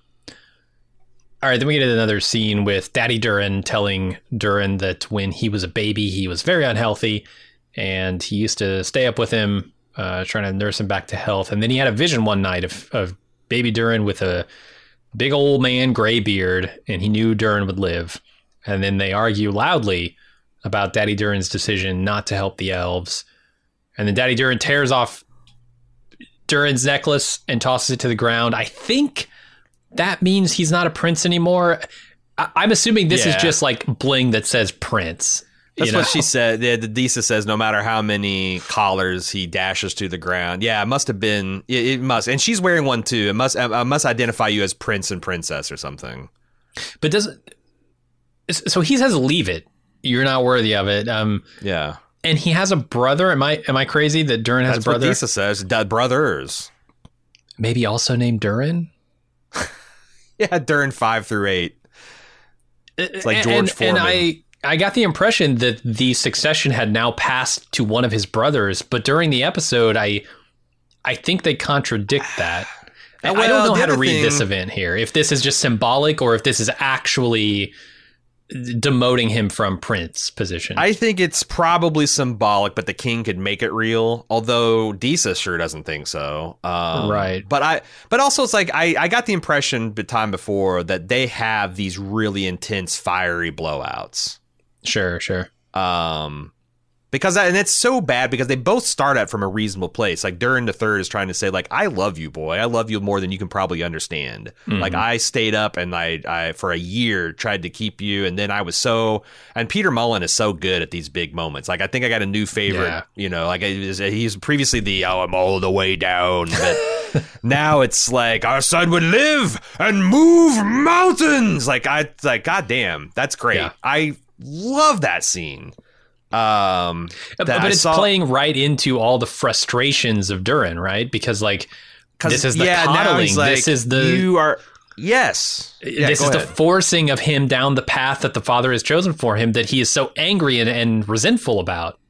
All right, then we get another scene with Daddy Durin telling Durin that when he was a baby, he was very unhealthy, and he used to stay up with him, uh, trying to nurse him back to health. And then he had a vision one night of, of baby Durin with a big old man gray beard, and he knew Durin would live. And then they argue loudly about Daddy Durin's decision not to help the elves. And then Daddy Durin tears off Durin's necklace and tosses it to the ground. I think that means he's not a prince anymore. I- I'm assuming this Yeah. is just like bling that says prince. That's you know? what she said. The, the Disa says no matter how many collars he dashes to the ground. Yeah, it must have been. It, it must. And she's wearing one too. It must. I must identify you as prince and princess or something. But does so he says leave it. You're not worthy of it. Um, Yeah. and he has a brother. Am I am I crazy that Durin has That's a brother? what Disa says. Da- brothers. Maybe also named Durin. Yeah, during five through eight. It's like and, George and, Foreman. and I I got the impression that the succession had now passed to one of his brothers, but during the episode, I I think they contradict that. I Well, don't know the how to other read this thing- event here. If this is just symbolic or if this is actually demoting him from prince position. I think it's probably symbolic, but the king could make it real. Although Disa sure doesn't think so. Um, Right. But I, but also it's like I, I got the impression the time before that they have these really intense, fiery blowouts. Sure, sure. Um, because and it's so bad because they both start out from a reasonable place. Like Durin the Third is trying to say like, I love you, boy. I love you more than you can probably understand. Mhm. Like I stayed up and I, I for a year tried to keep you, and then I was so. And Peter Mullen is so good at these big moments. Like I think I got a new favorite. Yeah. You know, like he's previously the oh I'm all the way down, but now it's like our son would live and move mountains. Like I like goddamn, that's great. Yeah. I love that scene. Um, But, that but I it's saw- playing right into all the frustrations of Durin, right? Because like 'cause, this is the yeah, now coddling. he's like, this is the you are yes. Yeah, this go is the ahead. forcing of him down the path that the father has chosen for him that he is so angry and, and resentful about.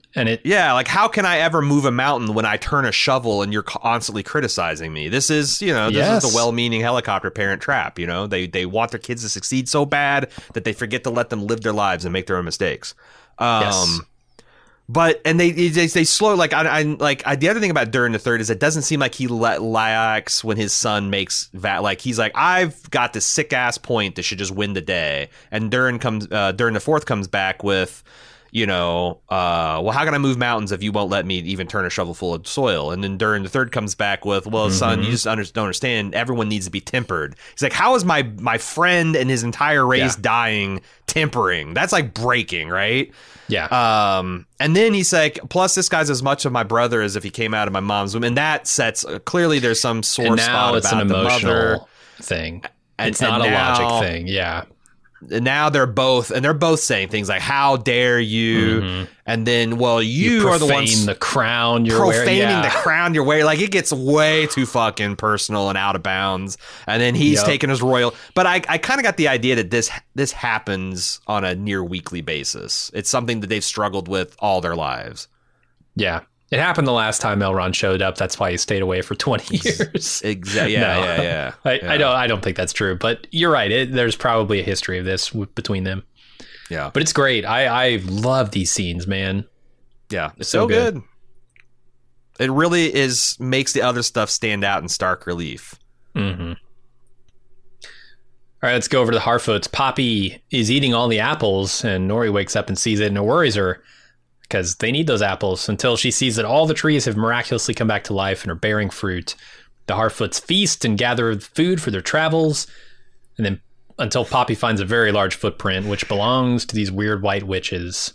And it, yeah, like how can I ever move a mountain when I turn a shovel and you're constantly criticizing me? This is, you know, this Yes. is the well-meaning helicopter parent trap. You know, they they want their kids to succeed so bad that they forget to let them live their lives and make their own mistakes. Um, Yes. But and they they, they slow like I, I like I, the other thing about Durin the Third is it doesn't seem like he let likes when his son makes that like he's like I've got this sick ass point that should just win the day, and Durin comes uh, Durin the Fourth comes back with, you know, uh, well, how can I move mountains if you won't let me even turn a shovel full of soil? And then Durin the Third comes back with, well, mm-hmm. son, you just under- don't understand. Everyone needs to be tempered. He's like, how is my my friend and his entire race Yeah. dying tempering? That's like breaking, right? yeah. Um, and then he's like, plus this guy's as much of my brother as if he came out of my mom's womb. And that sets, uh, clearly there's some sore and spot now it's about an the emotional mother. thing. And- it's not and a now- logic thing. Yeah. And now they're both, and they're both saying things like, how dare you? Mhm. And then, well, you, You are the profane ones the crown you're profaning wearing. Yeah. the crown you're wearing. Like, it gets way too fucking personal and out of bounds. And then he's Yep. taking his royal. But I, I kind of got the idea that this this happens on a near weekly basis. It's something that they've struggled with all their lives. Yeah. It happened the last time Elrond showed up. That's why he stayed away for twenty years. Exactly. Yeah, No. yeah, yeah. I, yeah. I don't. I don't think that's true. But you're right. It, there's probably a history of this w- between them. Yeah, But it's great. I, I love these scenes, man. yeah. It's so so good. good. It really is makes the other stuff stand out in stark relief. Mm-hmm. All right, let's go over to the Harfoots. Poppy is eating all the apples, and Nori wakes up and sees it, and it worries her because they need those apples until she sees that all the trees have miraculously come back to life and are bearing fruit. The Harfoots feast and gather food for their travels, and then until Poppy finds a very large footprint, which belongs to these weird white witches.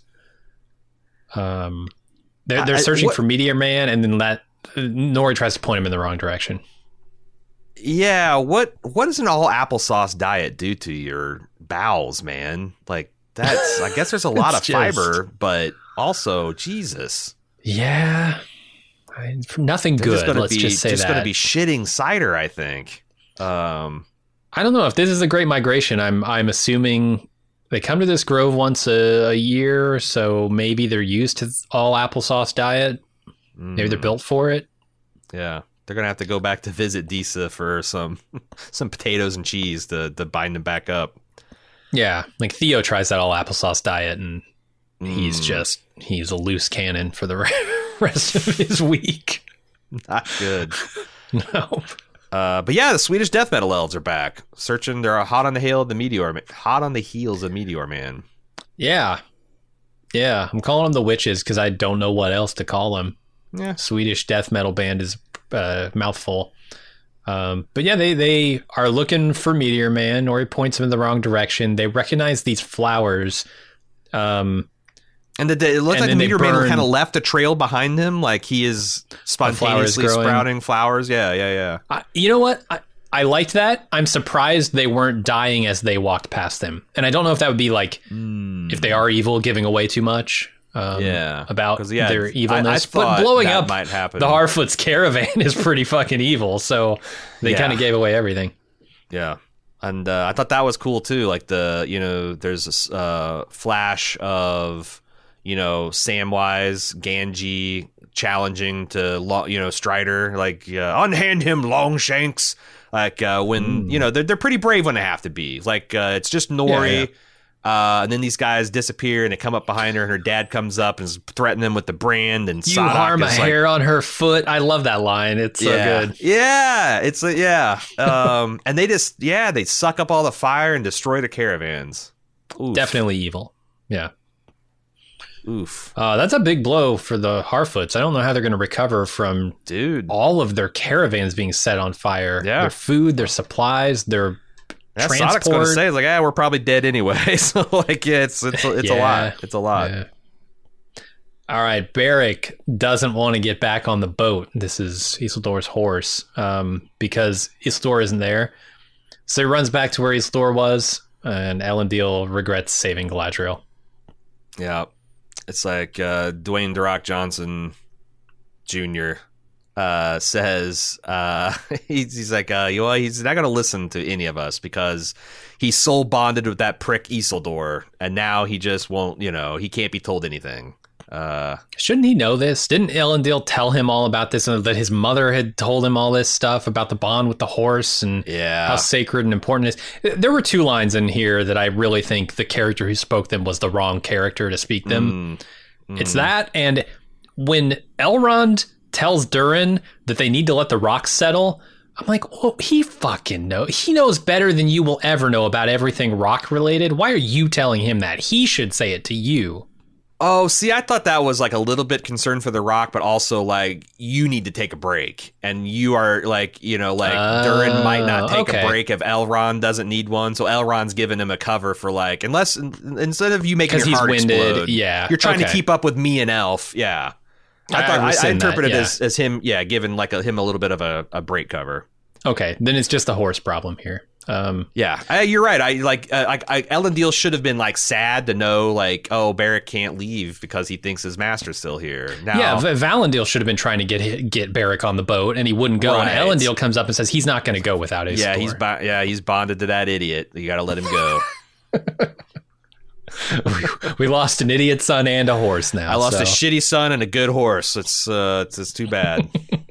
Um, they're they're I- searching what- for Meteor Man, and then that Nori tries to point him in the wrong direction. Yeah, what what does an all applesauce diet do to your bowels, man? Like that's I guess there's a lot of It's just- fiber, but also Jesus, Yeah, I, nothing they're good. just gonna Let's be just say that. gonna be shitting cider. I think. Um, I don't know if this is a great migration. I'm I'm assuming they come to this grove once a, a year, so maybe they're used to all applesauce diet. Maybe they're mm, built for it. Yeah, they're gonna have to go back to visit Disa for some some potatoes and cheese to to bind them back up. Yeah, like Theo tries that all applesauce diet, and he's Mm. just he's a loose cannon for the rest of his week. Not good. No. Uh, but yeah, the Swedish death metal elves are back, searching. They're hot on the heel of the Meteor, Ma- hot on the heels of Meteor Man. Yeah, yeah. I'm calling them the witches because I don't know what else to call them. Yeah, Swedish death metal band is a uh, mouthful. Um, but yeah, they, they are looking for Meteor Man. Nori points them in the wrong direction. They recognize these flowers. Um, and the, it looks And like then they Meteor Man burn- kind of left a trail behind him, like he is spontaneously growing. sprouting flowers. Yeah, yeah, yeah. I, you know what? I, I liked that. I'm surprised they weren't dying as they walked past them. And I don't know if that would be like, if they are evil, giving away too much. Um, Yeah, about 'cause, yeah, their I- I evilness. thought But blowing that up might happen. the Harfoot's caravan is pretty fucking evil. So they Yeah. kind of gave away everything. Yeah. And uh, I thought that was cool too. Like the, you know, there's this uh, flash of, you know, Samwise Ganji challenging to, lo- you know, Strider, like, uh, unhand him, Longshanks. Like uh, when, you know, they're, they're pretty brave when they have to be. Like uh, it's just Nori. Yeah, Uh, and then these guys disappear and they come up behind her and her dad comes up and is threatening them with the brand. And You Sadak harm a is like, hair on her foot. I love that line. It's so yeah. good. Yeah, it's a, yeah. Um, and they just yeah, they suck up all the fire and destroy the caravans. Oof. Definitely evil. Yeah. Oof, Uh, that's a big blow for the Harfoots. I don't know how they're going to recover from dude. all of their caravans being set on fire. Yeah. Their food, their supplies, their That's Sadek's transport. going to say it's like, yeah, we're probably dead anyway. So like, yeah, it's it's it's a Yeah. lot. It's a lot. Yeah. All right, Beric doesn't want to get back on the boat. This is Isildur's horse um, because Isildur isn't there. So he runs back to where Isildur was, and Elendil regrets saving Galadriel. Yeah, it's like uh, Dwayne The Rock Johnson Junior Uh, says uh, he's, he's like, uh, you know, he's not going to listen to any of us because he's soul bonded with that prick Isildur, and now he just won't, you know, he can't be told anything. Uh, Shouldn't he know this? Didn't Elendil tell him all about this, and that his mother had told him all this stuff about the bond with the horse and Yeah. how sacred and important it is? There were two lines in here that I really think the character who spoke them was the wrong character to speak them. mm, It's mm. that, and when Elrond tells Durin that they need to let the rocks settle, I'm like, oh, he fucking knows. He knows better than you will ever know about everything rock related. Why are you telling him that? He should say it to you. Oh, see, I thought that was like a little bit concerned for the Rock, but also like you need to take a break, and you are like, you know, like Oh, Durin might not take okay. a break if Elrond doesn't need one, so Elrond's giving him a cover for like, unless instead of you making 'Cause your he's heart winded, explode, yeah, you're trying okay. to keep up with me and Elf, yeah. I I thought I, I rescind that, interpreted yeah. as as him, yeah, giving like a, him a little bit of a, a break cover. Okay, then it's just the horse problem here. Um, Yeah, I, you're right. I like uh, I, I, Elendil should have been like sad to know like, oh, Beric can't leave because he thinks his master's still here. Now, yeah, V- Valendil should have been trying to get get Beric on the boat, and he wouldn't go. Right. And Elendil comes up and says he's not going to go without his. yeah, he's bo- yeah he's bonded to that idiot. You got to let him go. we lost an idiot son and a horse now. I lost so. a shitty son and a good horse. It's uh, it's, it's too bad.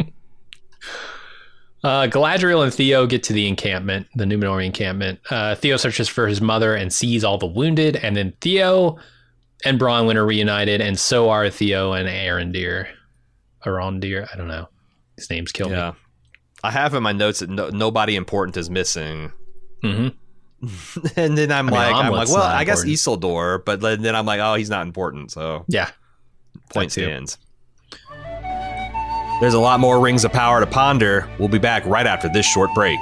Uh, Galadriel and Theo get to the encampment, the Númenor encampment. Uh, Theo searches for his mother and sees all the wounded, and then Theo and Bronwyn are reunited, and so are Theo and Arondir. Arondir, I don't know. His names kill Yeah, I have in my notes that no, nobody important is missing. me. hmm And then I'm I mean, like, I'm like, Omelet's well, not I guess important. Isildur, but then I'm like, oh, he's not important, so Yeah. point That too. stands. There's a lot more rings of power to ponder. We'll be back right after this short break.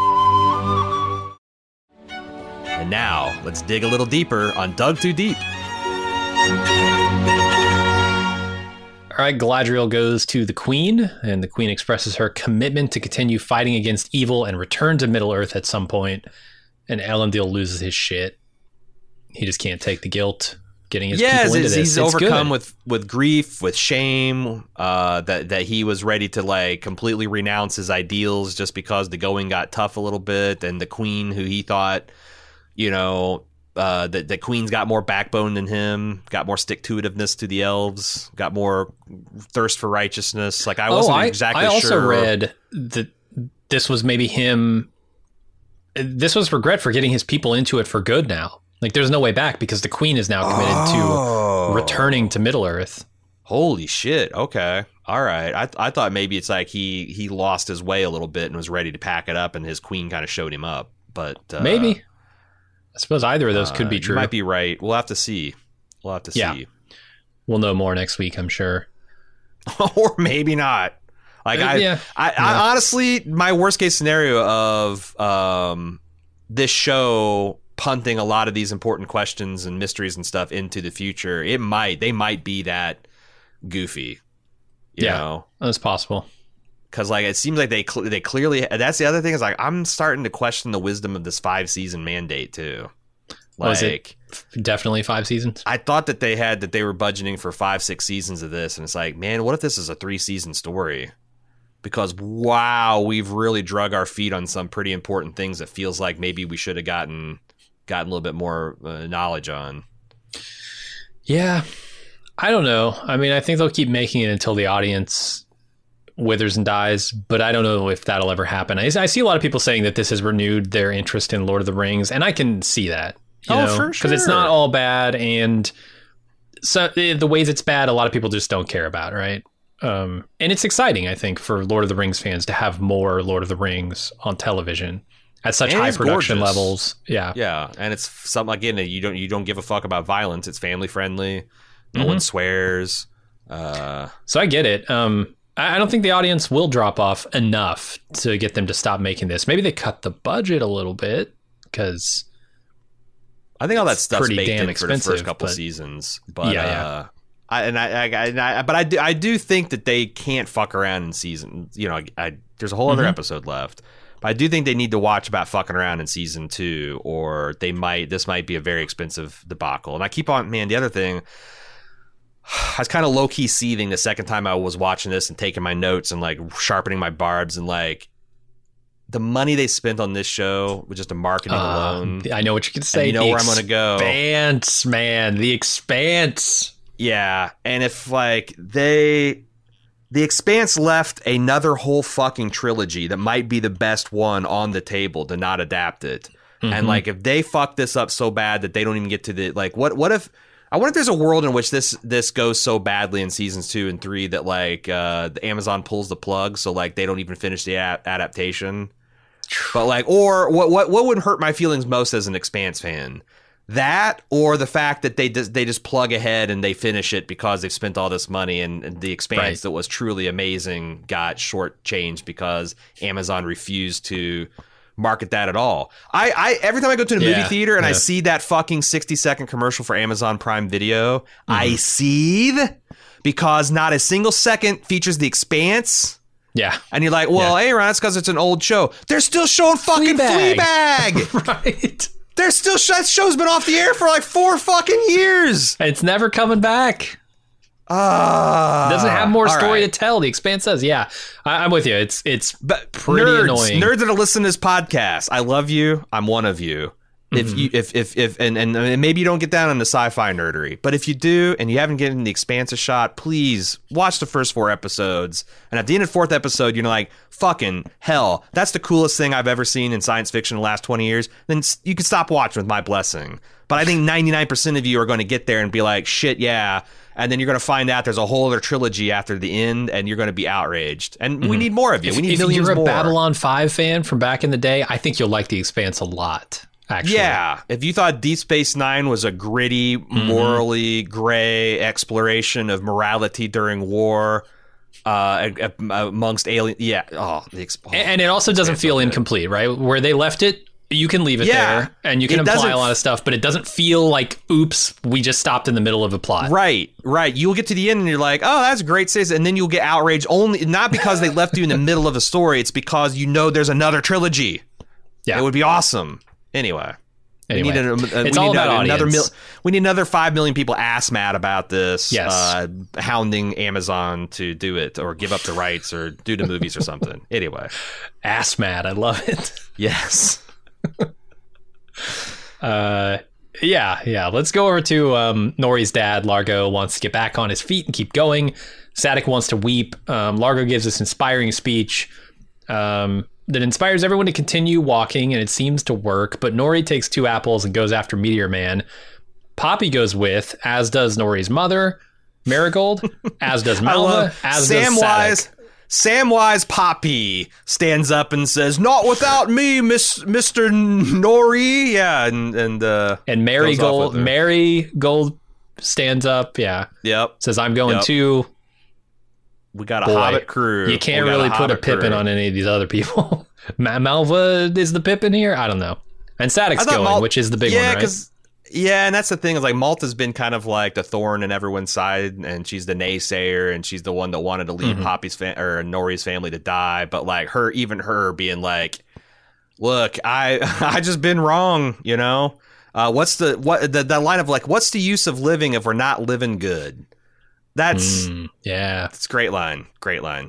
And now, let's dig a little deeper on Dug Too Deep. All right, Galadriel goes to the Queen, and the Queen expresses her commitment to continue fighting against evil and return to Middle-earth at some point. And Elendil loses his shit. He just can't take the guilt getting his Yes, people into he's, this. he's It's overcome good. with, with grief, with shame, uh, that, that he was ready to like completely renounce his ideals just because the going got tough a little bit. And the Queen, who he thought, you know, uh, that the Queen's got more backbone than him, got more stick-to-itiveness to the elves, got more thirst for righteousness. Like I wasn't oh, I, exactly I also sure. read that this was maybe him. This was regret for getting his people into it for good now. Like there's no way back because the Queen is now committed Oh. to returning to Middle-earth. Holy shit. Okay. All right. I I thought maybe it's like he he lost his way a little bit and was ready to pack it up, and his Queen kind of showed him up. But uh, Maybe. I suppose either of those uh, could be you true. might be right. We'll have to see. We'll have to Yeah. see. We'll know more next week, I'm sure. Or maybe not. Like Uh, I, yeah. I, I honestly, my worst case scenario of um this show punting a lot of these important questions and mysteries and stuff into the future, it might they might be that goofy. You Yeah. know? That's possible. Because like it seems like they cl- they clearly, that's the other thing is like I'm starting to question the wisdom of this five season mandate too. Like Was it definitely five seasons? I thought that they had that they were budgeting for five six seasons of this, and it's like, man, what if this is a three season story? Because wow, we've really drug our feet on some pretty important things that feels like maybe we should have gotten gotten a little bit more uh, knowledge on. Yeah. I don't know. I mean, I think they'll keep making it until the audience withers and dies, but I don't know if that'll ever happen. I, I see a lot of people saying that this has renewed their interest in Lord of the Rings, and I can see that. You Oh, know, for because it's sure. not all bad, and so the the ways it's bad, a lot of people just don't care about, right? Um, and it's exciting, I think, for Lord of the Rings fans to have more Lord of the Rings on television at such And high it's production gorgeous. levels. Yeah. Yeah, and it's something again that you don't you don't give a fuck about violence. It's family friendly. No Mhm. one swears. Uh, So I get it. Um, I I don't think the audience will drop off enough to get them to stop making this. Maybe they cut the budget a little bit because I think all that It's stuff's pretty baked damn in for the expensive, first couple but- seasons. But Yeah, yeah. uh, I, and I, I, and I, but I do, I do think that they can't fuck around in season. You know, I, there's a whole other Mhm. episode left. But I do think they need to watch about fucking around in season two, or they might. This might be a very expensive debacle. And I keep on, man. The other thing, I was kind of low key seething the second time I was watching this and taking my notes and like sharpening my barbs and like the money they spent on this show with just the marketing uh, alone. I know what you can say. And you know The where I'm gonna go. Expanse, man. The Expanse. Yeah, and if like they, The Expanse left another whole fucking trilogy that might be the best one on the table to not adapt it. Mm-hmm. And like if they fuck this up so bad that they don't even get to the like what what if I wonder if there's a world in which this this goes so badly in seasons two and three that like uh, the Amazon pulls the plug, so like they don't even finish the a- adaptation. But like, or what what what would hurt my feelings most as an Expanse fan? That or the fact that they just, they just plug ahead and they finish it because they've spent all this money and, and the Expanse right. that was truly amazing got shortchanged because Amazon refused to market that at all. I, I every time I go to the yeah, movie theater and yeah. I see that fucking sixty second commercial for Amazon Prime Video, mm-hmm. I seethe because not a single second features the Expanse. Yeah. And you're like, well, yeah. Aaron, that's because it's an old show. They're still showing fucking Fleabag. Fleabag. Right. They're still, that show's been off the air for like four fucking years. It's never coming back. Ah, uh, doesn't have more story right. to tell. The Expanse says, yeah, I, I'm with you. It's it's but pretty nerds, annoying. Nerds that are listening to this podcast, I love you. I'm one of you. Mm-hmm. If you, if, if, if, and, and maybe you don't get down on the sci-fi nerdery, but if you do and you haven't given the Expanse a shot, please watch the first four episodes. And at the end of the fourth episode, you're like, fucking hell, that's the coolest thing I've ever seen in science fiction in the last twenty years. Then you can stop watching with my blessing. But I think ninety-nine percent of you are going to get there and be like, shit, yeah. And then you're going to find out there's a whole other trilogy after the end, and you're going to be outraged. And mm-hmm. we need more of you. If, we need if millions more. If you're a Babylon five fan from back in the day, I think you'll like the Expanse a lot. Actually. Yeah, if you thought Deep Space Nine was a gritty, mm-hmm. morally gray exploration of morality during war uh, amongst aliens, yeah. Oh, the exp- oh, and it also doesn't feel incomplete, right? Where they left it, you can leave it yeah, there, and you can imply a lot of stuff, but it doesn't feel like, oops, we just stopped in the middle of a plot. Right, right. You'll get to the end and you're like, oh, that's great, sis, and then you'll get outraged only not because they left you in the middle of a story. It's because you know there's another trilogy. Yeah, it would be awesome. Anyway, anyway, we need, a, a, it's we all need about a, another mil, audience. we need another five million people ass mad about this. Yes, uh, hounding Amazon to do it or give up the rights or do the movies or something. Anyway, ass mad. I love it. Yes. uh, yeah, yeah. Let's go over to um, Nori's dad. Largo wants to get back on his feet and keep going. Sadek wants to weep. Um, Largo gives this inspiring speech. Um. That inspires everyone to continue walking, and it seems to work. But Nori takes two apples and goes after Meteor Man. Poppy goes with, as does Nori's mother, Marigold, as does Malva, as does Sadek. Samwise Poppy stands up and says, "Not without me, Miss Mister Nori." Yeah, and and uh, and Marigold, Marigold stands up. Yeah, yep. Says, "I'm going yep. too." We got a Boy, Hobbit crew. You can't really a put a Pippin crew. on any of these other people. Malva is the Pippin here? I don't know. And Sadek's going, Mal- which is the big yeah, one, right? Yeah, and that's the thing is like Malta's been kind of like the thorn in everyone's side, and she's the naysayer, and she's the one that wanted to leave mm-hmm. Poppy's fa- or Nori's family to die. But like her, even her being like, "Look, I I just been wrong, you know. Uh, what's the what the, the line of like, what's the use of living if we're not living good?" That's mm, yeah, it's a great line. Great line.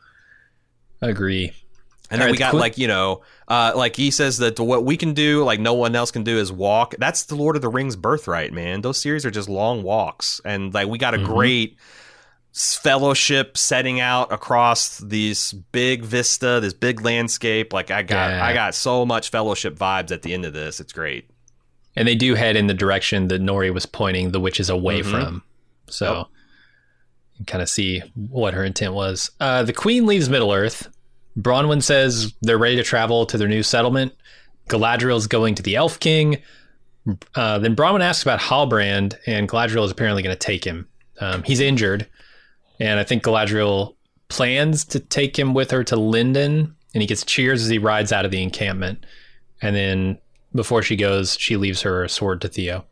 I agree. And then right, we got qu- like, you know, uh, like he says that what we can do, like no one else can do is walk. That's the Lord of the Rings birthright, man. Those series are just long walks. And like we got a mm-hmm. great fellowship setting out across this big vista, this big landscape. Like I got yeah. I got so much fellowship vibes at the end of this. It's great. And they do head in the direction that Nori was pointing the witches away mm-hmm. from. So yep. you kind of see what her intent was. Uh, the Queen leaves Middle-earth. Bronwyn says they're ready to travel to their new settlement. Galadriel's going to the Elf King. Uh, then Bronwyn asks about Halbrand, and Galadriel is apparently going to take him. Um, he's injured, and I think Galadriel plans to take him with her to Lindon, and he gets cheers as he rides out of the encampment. And then before she goes, she leaves her sword to Theo.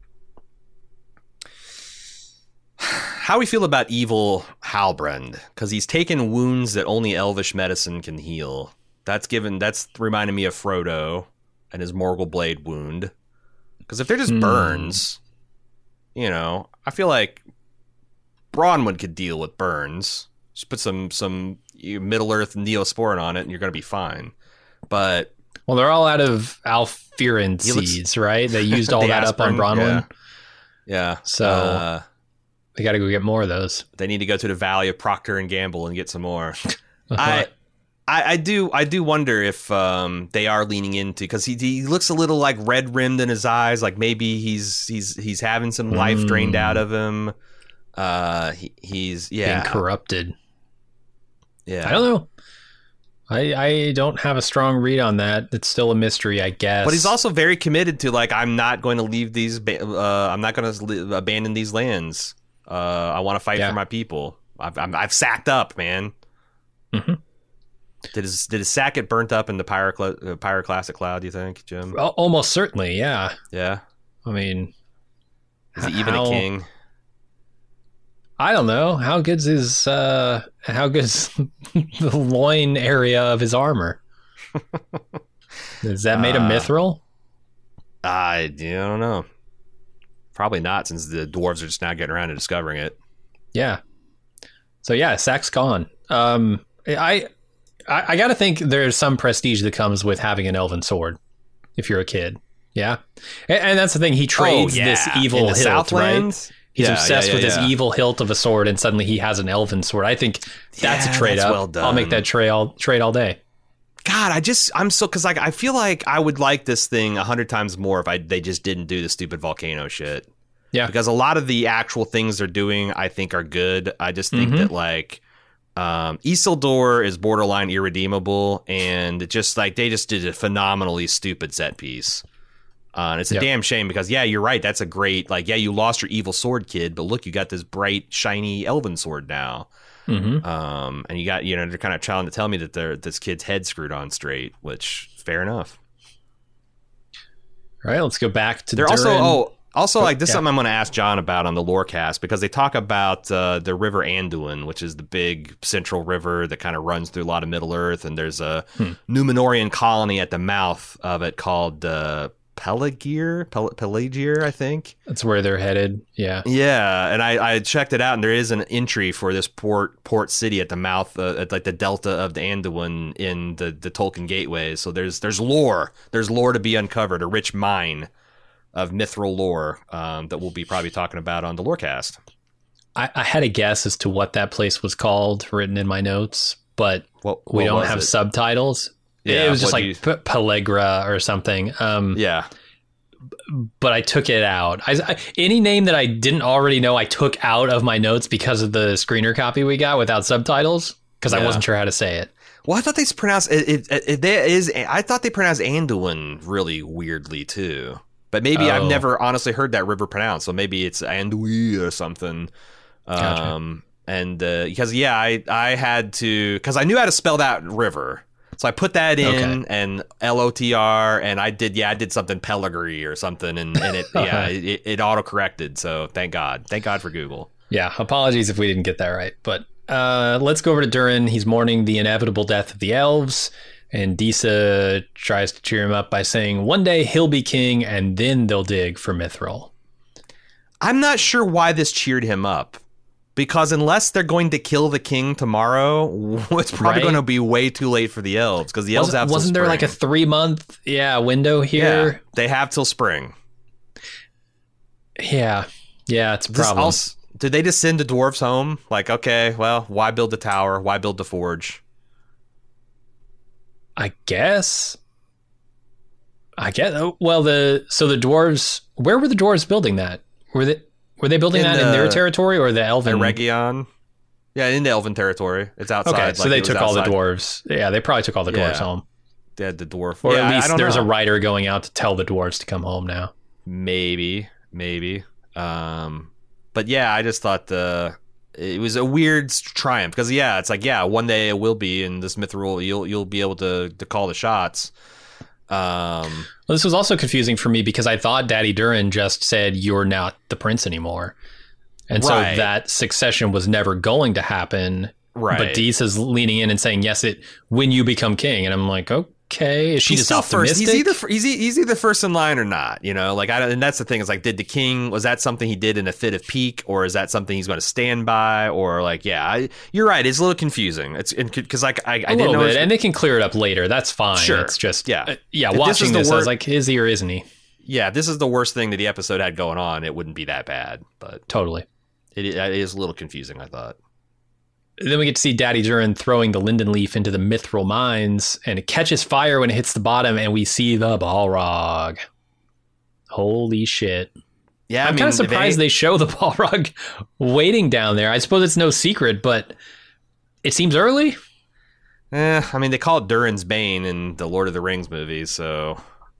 How we feel about evil Halbrand, because he's taken wounds that only elvish medicine can heal. That's given. That's reminding me of Frodo and his Morgul blade wound. Because if they're just mm. burns, you know, I feel like Bronwyn could deal with burns. Just put some some Middle Earth Neosporin on it, and you're going to be fine. But well, they're all out of Alfirin seeds, right? They used all that aspirin, up on Bronwyn. Yeah. yeah. So. Uh, They got to go get more of those. They need to go to the Valley of Procter and Gamble and get some more. I, I I do I do wonder if um, they are leaning into, because he he looks a little like red rimmed in his eyes, like maybe he's he's he's having some life mm. drained out of him. Uh, he, he's yeah being corrupted. Yeah, I don't know. I I don't have a strong read on that. It's still a mystery, I guess. But he's also very committed to, like, I'm not going to leave these. Uh, I'm not going to abandon these lands. Uh, I want to fight yeah. for my people. I've I'm, I've sacked up, man. Mm-hmm. Did his did his sack get burnt up in the Pyrocl- uh, Pyroclastic Cloud, do you think, Jim? Well, almost certainly, yeah. Yeah. I mean, is he even how, a king? I don't know. How good's his uh how good's the loin area of his armor? Is that made of uh, mithril? I, I don't know. Probably not, since the dwarves are just now getting around to discovering it. Yeah. So yeah, sack's gone. Um I I, I got to think there's some prestige that comes with having an elven sword if you're a kid. Yeah. And, and that's the thing. He trades oh, yeah. this evil in the hilt, Southlands? right? He's yeah, obsessed yeah, yeah, with yeah. this evil hilt of a sword, and suddenly he has an elven sword. I think that's yeah, a trade that's up. Well done. I'll make that trade all, trade all day. God, I just, I'm so, because like, I feel like I would like this thing a hundred times more if I they just didn't do the stupid volcano shit. Yeah. Because a lot of the actual things they're doing, I think, are good. I just think Mm-hmm. that, like, um, Isildur is borderline irredeemable, and just like they just did a phenomenally stupid set piece. Uh, and it's a yep. damn shame, because yeah, you're right. That's a great, like, yeah, you lost your evil sword, kid, but look, you got this bright, shiny elven sword now. Mm-hmm. Um, and you got, you know, they're kind of trying to tell me that they're, this kid's head screwed on straight, which fair enough. All right, let's go back to They're Durin. also, oh, also, like, this is yeah. something I'm going to ask John about on the Lorecast, because they talk about uh, the River Anduin, which is the big central river that kind of runs through a lot of Middle Earth, and there's a Hmm. Numenorian colony at the mouth of it called uh, Peligir, Pel- Peligir, I think. That's where they're headed. Yeah. Yeah, and I, I checked it out, and there is an entry for this port port city at the mouth, uh, at like the delta of the Anduin in the, the Tolkien Gateway. So there's there's lore, there's lore to be uncovered, a rich mine of mithril lore um, that we'll be probably talking about on the Lorecast. I, I had a guess as to what that place was called written in my notes, but What, we what don't was have it? subtitles. Yeah, it was just what like do you- P- Pellagra or something. Um, Yeah. but I took it out. I, I, any name that I didn't already know, I took out of my notes because of the screener copy we got without subtitles, because I Yeah. wasn't sure how to say it. Well, I thought they pronounced it, it, it, it. There is. I thought they pronounced Anduin really weirdly too. But maybe I've Oh. never honestly heard that river pronounced. So maybe it's Andui or something. Gotcha. Um, and uh, because yeah, I I had to, because I knew how to spell that river. So I put that in Okay. and L O T R, and I did yeah I did something Peligri or something, and, and it yeah it, it auto corrected. So thank God, thank God for Google. Yeah, apologies if we didn't get that right. But uh, let's go over to Durin. He's mourning the inevitable death of the elves, and Disa tries to cheer him up by saying, one day he'll be king, and then they'll dig for mithril. I'm not sure why this cheered him up. Because unless they're going to kill the king tomorrow, it's probably Right. going to be way too late for the elves, because the elves Wasn't, have till wasn't there like a spring. three month yeah window yeah, here? they have till spring. Yeah, yeah, it's a This problem. also, did they just send the dwarves home? Like, okay, well, why build the tower? Why build the forge? I guess. I guess. oh, Well, the so the dwarves. Where were the dwarves building that? Were they were they building In that in the- their territory or the elven? Eregion? Yeah, in the elven territory. It's outside. Okay, like so they it was took all the outside. dwarves. Yeah, they probably took all the dwarves Yeah. home. They had the dwarf. Or yeah, at I least don't there's know. a writer going out to tell the dwarves to come home now. Maybe, maybe. Um, but yeah, I just thought the it was a weird triumph, because yeah, it's like yeah, one day it will be in this mithril. You'll you'll be able to to call the shots. Um, Well, this was also confusing for me because I thought Daddy Durin just said you're not the prince anymore, and Right. so that succession was never going to happen. right. But Disa's leaning in and saying yes, it when you become king, and I'm like, okay, is she he's just still first. optimistic? He's either fir- he's, e- he's either first in line or not. You know, like I don't, and that's the thing. Is like, did the king, was that something he did in a fit of pique, or is that something he's going to stand by, or like yeah, I, you're right. It's a little confusing. It's because like I, I a didn't little know. bit, it was- and they can clear it up later. That's fine. Sure. It's just Yeah. uh, yeah. If this watching is the this, I was wor- like, is he or isn't he? yeah, if this is the worst thing that the episode had going on, it wouldn't be that bad. But Totally. It, it is a little confusing, I thought. Then we get to see Daddy Durin throwing the linden leaf into the mithril mines, and it catches fire when it hits the bottom, and we see the Balrog. Holy shit. Yeah, I'm I mean, kind of surprised they, they show the Balrog waiting down there. I suppose it's no secret, but it seems early. Eh, I mean, they call it Durin's Bane in the Lord of the Rings movies, so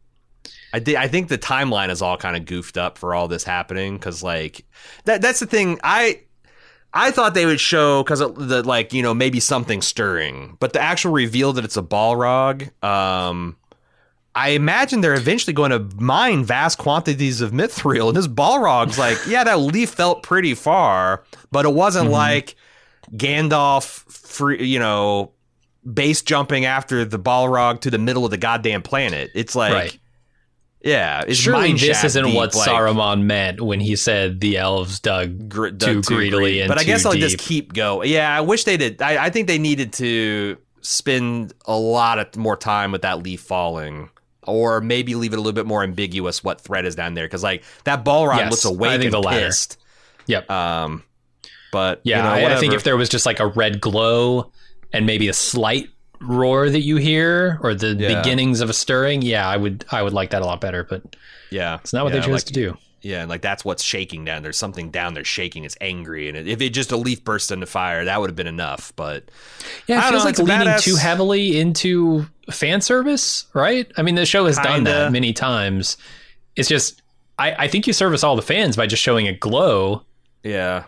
I, th- I think the timeline is all kind of goofed up for all this happening, because, like, that that's the thing. I I thought they would show, because the like, you know, maybe something stirring, but the actual reveal that it's a Balrog, um, I imagine they're eventually going to mine vast quantities of mithril, and this Balrog's like, yeah, that leaf felt pretty far, but it wasn't mm-hmm. like Gandalf, free, you know, base jumping after the Balrog to the middle of the goddamn planet. It's like, right. yeah, it's surely this isn't deep, what like, Saruman meant when he said the elves dug gr- too, too greedily greedy. and But I too guess they'll deep. just keep going. Yeah, I wish they did. I, I think they needed to spend a lot of more time with that leaf falling, or maybe leave it a little bit more ambiguous what threat is down there, because like that Balrog Yes, looks awake I think and the latter. pissed. Yep. Um, but yeah, you know, I, I whatever. think if there was just like a red glow and maybe a slight roar that you hear, or the Yeah. beginnings of a stirring, yeah, I would I would like that a lot better. But yeah, it's not what yeah, they chose like, to do. Yeah, and like that's what's shaking down. There's something down there shaking. It's angry, and it, if it just a leaf burst into fire, that would have been enough. But Yeah, I it don't feels know, like it's a leaning badass- too heavily into fan service, right? I mean, the show has done Kinda. that many times. It's just, I, I think you service all the fans by just showing a glow yeah,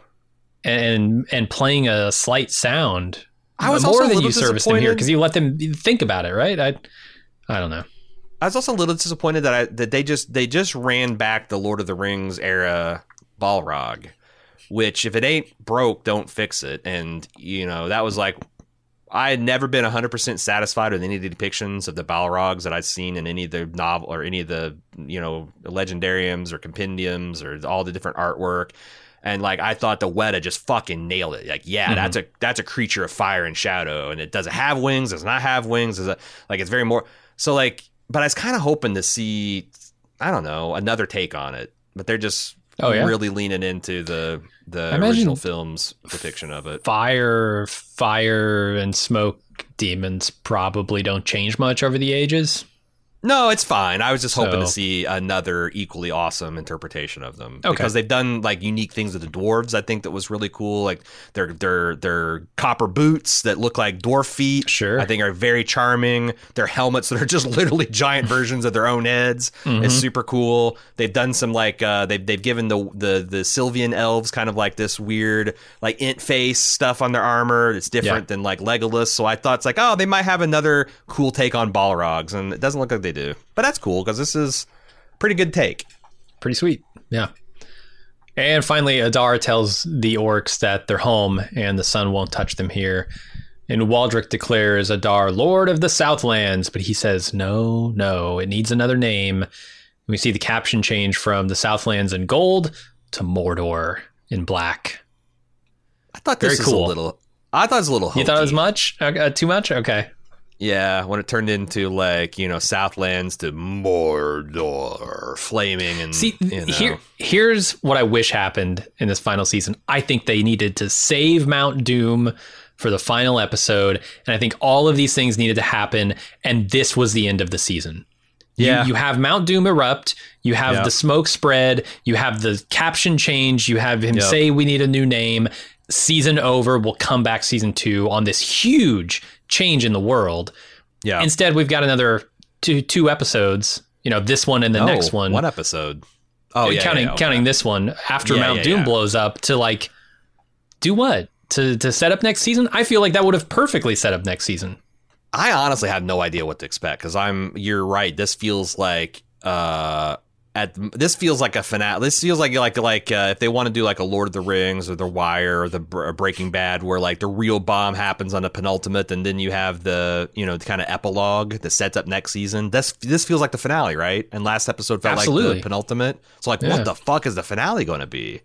and and playing a slight sound. I was more also a than little you service them here disappointed- because you let them think about it, right? I I don't know. I was also a little disappointed that I that they just they just ran back the Lord of the Rings era Balrog, which if it ain't broke, don't fix it. And you know that was like, I had never been one hundred percent satisfied with any of the depictions of the Balrogs that I'd seen in any of the novel or any of the, you know, legendariums or compendiums or all the different artwork. And like I thought the Weta just fucking nailed it. Like, yeah, mm-hmm. that's a that's a creature of fire and shadow, and it doesn't have wings, does not have wings, is a like it's very more so like. But I was kind of hoping to see, I don't know, another take on it. But they're just Oh, yeah? really leaning into the the imagine original film's depiction of it. Fire, fire, and smoke demons probably don't change much over the ages. No, it's fine. I was just hoping So- to see another equally awesome interpretation of them, Okay. because they've done like unique things with the dwarves. I think that was really cool. Like their their their copper boots that look like dwarf feet. Sure. I think are very charming. Their helmets that are just literally giant versions of their own heads. Mm-hmm. It's super cool. They've done some like uh, they've they've given the the the Sylvian elves kind of like this weird like int face stuff on their armor. It's different Yeah. than like Legolas. So I thought it's like, oh, they might have another cool take on Balrogs, and it doesn't look like they do. But that's cool because this is a pretty good take. Pretty sweet. Yeah. And finally, Adar tells the orcs that they're home and the sun won't touch them here. And Waldrick declares Adar Lord of the Southlands, but he says, no, no, it needs another name. And we see the caption change from the Southlands in gold to Mordor in black. I thought this Very was cool. a little. I thought it was a little. Hokey. You thought it was much? Uh, too much? Okay. Yeah, when it turned into like, you know, Southlands to Mordor, flaming and See, you know. here, here's what I wish happened in this final season. I think they needed to save Mount Doom for the final episode, and I think all of these things needed to happen, and this was the end of the season. Yeah. You, you have Mount Doom erupt, you have Yep. the smoke spread, you have the caption change, you have him Yep. say we need a new name. Season over, we'll come back season two on this huge change in the world. Yeah. Instead, we've got another two two episodes, you know, this one and the Oh, next one. One episode. Oh, yeah. counting yeah, okay. counting this one after Yeah, Mount yeah, Doom yeah. blows up to like do what? To to set up next season? I feel like that would have perfectly set up next season. I honestly have no idea what to expect because I'm. You're right. This feels like. Uh, at this feels like a finale. This feels like like like uh, if they want to do like a Lord of the Rings or The Wire or the Br- Breaking Bad, where like the real bomb happens on the penultimate, and then you have the you know the kind of epilogue that sets up next season. This this feels like the finale, right? And last episode felt Absolutely. like the penultimate. So like, Yeah. what the fuck is the finale going to be?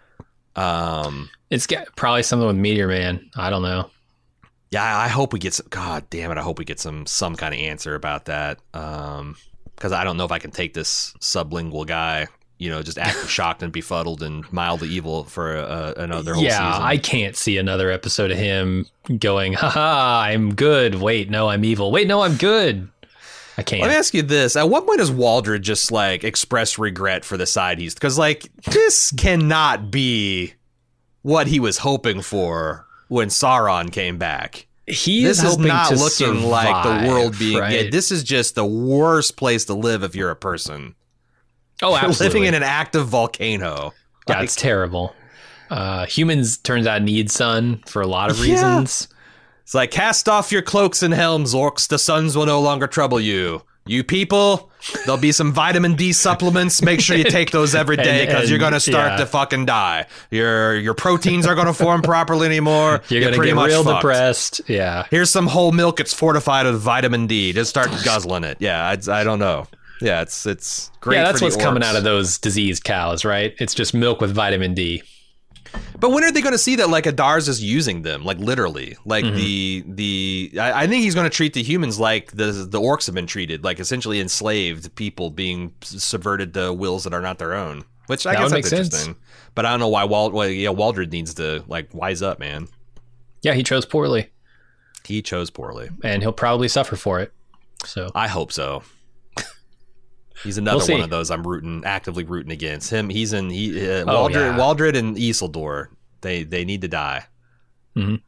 Um. It's got probably something with Meteor Man. I don't know. Yeah, I I hope we get some. God damn it! I hope we get some some kind of answer about that. Um, because I don't know if I can take this sublingual guy, you know, just act shocked and befuddled and mildly evil for uh, another whole yeah, season. I can't see another episode of him going, haha, I'm good. Wait, no, I'm evil. Wait, no, I'm good. I can't. Let me ask you this. At what point does Waldred just, like, express regret for the side he's... Because, like, this cannot be what he was hoping for when Sauron came back. He this is, is hoping not to looking like the world survive, being... right? Yeah, this is just the worst place to live if you're a person. Oh, You're absolutely. living in an active volcano. Yeah, Like, it's terrible. Uh, humans, turns out, need sun for a lot of Yeah. reasons. It's like, cast off your cloaks and helms, orcs. The suns will no longer trouble you. You people, there'll be some vitamin D supplements. Make sure you take those every day And- because you're and- going to start yeah. to fucking die. Your your proteins are going to form properly anymore. You're, going to pretty get much real fucked. depressed. Yeah. Here's some whole milk. It's fortified with vitamin D. Just start guzzling it. Yeah, I, I don't know. Yeah, it's it's great. Yeah, that's for the what's coming orcs. out of those diseased cows, right? It's just milk with vitamin D. But when are they going to see that, like, Adar's is using them, like, literally? Like, Mm-hmm. the, the I, I think he's going to treat the humans like the the orcs have been treated, like, essentially enslaved people being subverted to wills that are not their own. Which I That guess would make that's sense. interesting. But I don't know why Wald, well, yeah, Waldred needs to, like, wise up, man. Yeah, he chose poorly, He chose poorly. and he'll probably suffer for it. So I hope so. He's another We'll see. one of those I'm rooting, actively rooting against. Him, he's in, he, uh, Oh, Waldred, yeah. Waldred and Isildur, they, they need to die. Mhm.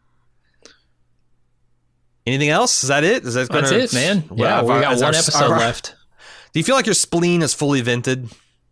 Anything else? Is that it? Is that gonna, that's it, man. Yeah, Well, we got is one our- episode our- left. Do you feel like your spleen is fully vented?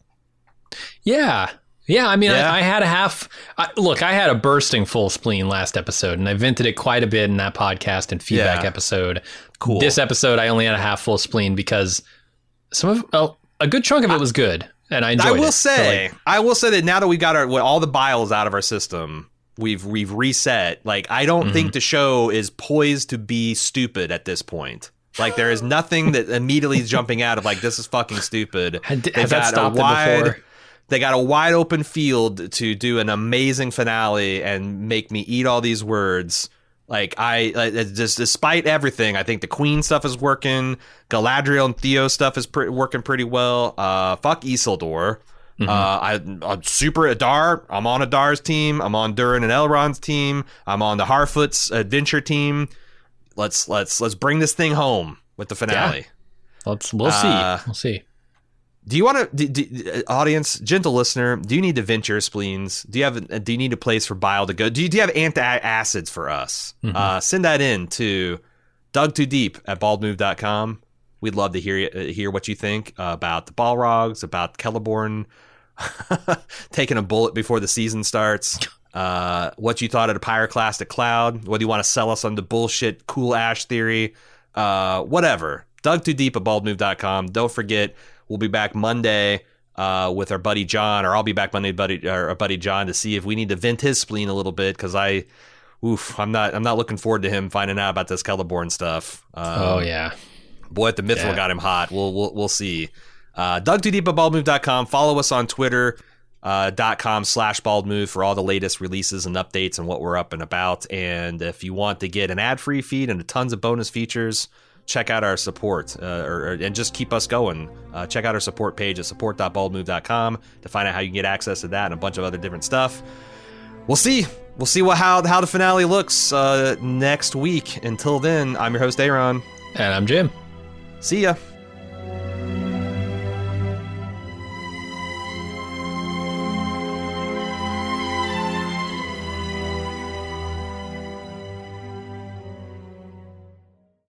Yeah. Yeah, I mean, Yeah? I, I had a half. I, look, I had a bursting full spleen last episode, and I vented it quite a bit in that podcast and feedback Yeah. episode. Cool. This episode, I only had a half full spleen because some of well, a good chunk of it was good, and I enjoyed I it. will So, say, like, I will say that now that we got our well, all the biles out of our system, we've we've reset. Like, I don't Mm-hmm. think the show is poised to be stupid at this point. Like, there is nothing that immediately is jumping out of like, this is fucking stupid. Had- They has that got a stopped it wide- before? They got a wide open field to do an amazing finale and make me eat all these words. Like, I like, it's just despite everything, I think the Queen stuff is working. Galadriel and Theo stuff is pre- working pretty well. Uh, fuck Isildur. Mm-hmm. Uh, I, I'm super Adar. I'm on Adar's team. I'm on Durin and Elrond's team. I'm on the Harfoot's adventure team. Let's let's let's bring this thing home with the finale. Let's we'll Uh, see. We'll see. Do you want to, do, do, audience, gentle listener? Do you need to vent your spleens? Do you have? A, do you need a place for bile to go? Do you, do you have antacids for us? Mm-hmm. Uh, send that in to Dug Too Deep at bald move dot com. We'd love to hear hear what you think uh, about the Balrogs, about Celeborn taking a bullet before the season starts. Uh, what you thought of the Pyroclastic Cloud? Whether you want to sell us on the bullshit Cool Ash theory, uh, whatever. Dug Too Deep at bald move dot com. Don't forget. We'll be back Monday uh, with our buddy John, or I'll be back Monday, buddy, or our buddy John, to see if we need to vent his spleen a little bit because I, oof, I'm not, I'm not looking forward to him finding out about this Celeborn stuff. Um, Oh yeah. boy, if the Mithril Yeah. got him hot, we'll, we'll, we'll see. Uh, Dug Too Deep at bald move dot com. Follow us on Twitter. Uh, dot com slash bald move for all the latest releases and updates and what we're up and about. And if you want to get an ad free feed and tons of bonus features, check out our support uh, or, or and just keep us going. Uh, check out our support page at support dot bald move dot com to find out how you can get access to that and a bunch of other different stuff. We'll see. We'll see what how how the finale looks uh, next week. Until then, I'm your host Aaron. And I'm Jim. See ya.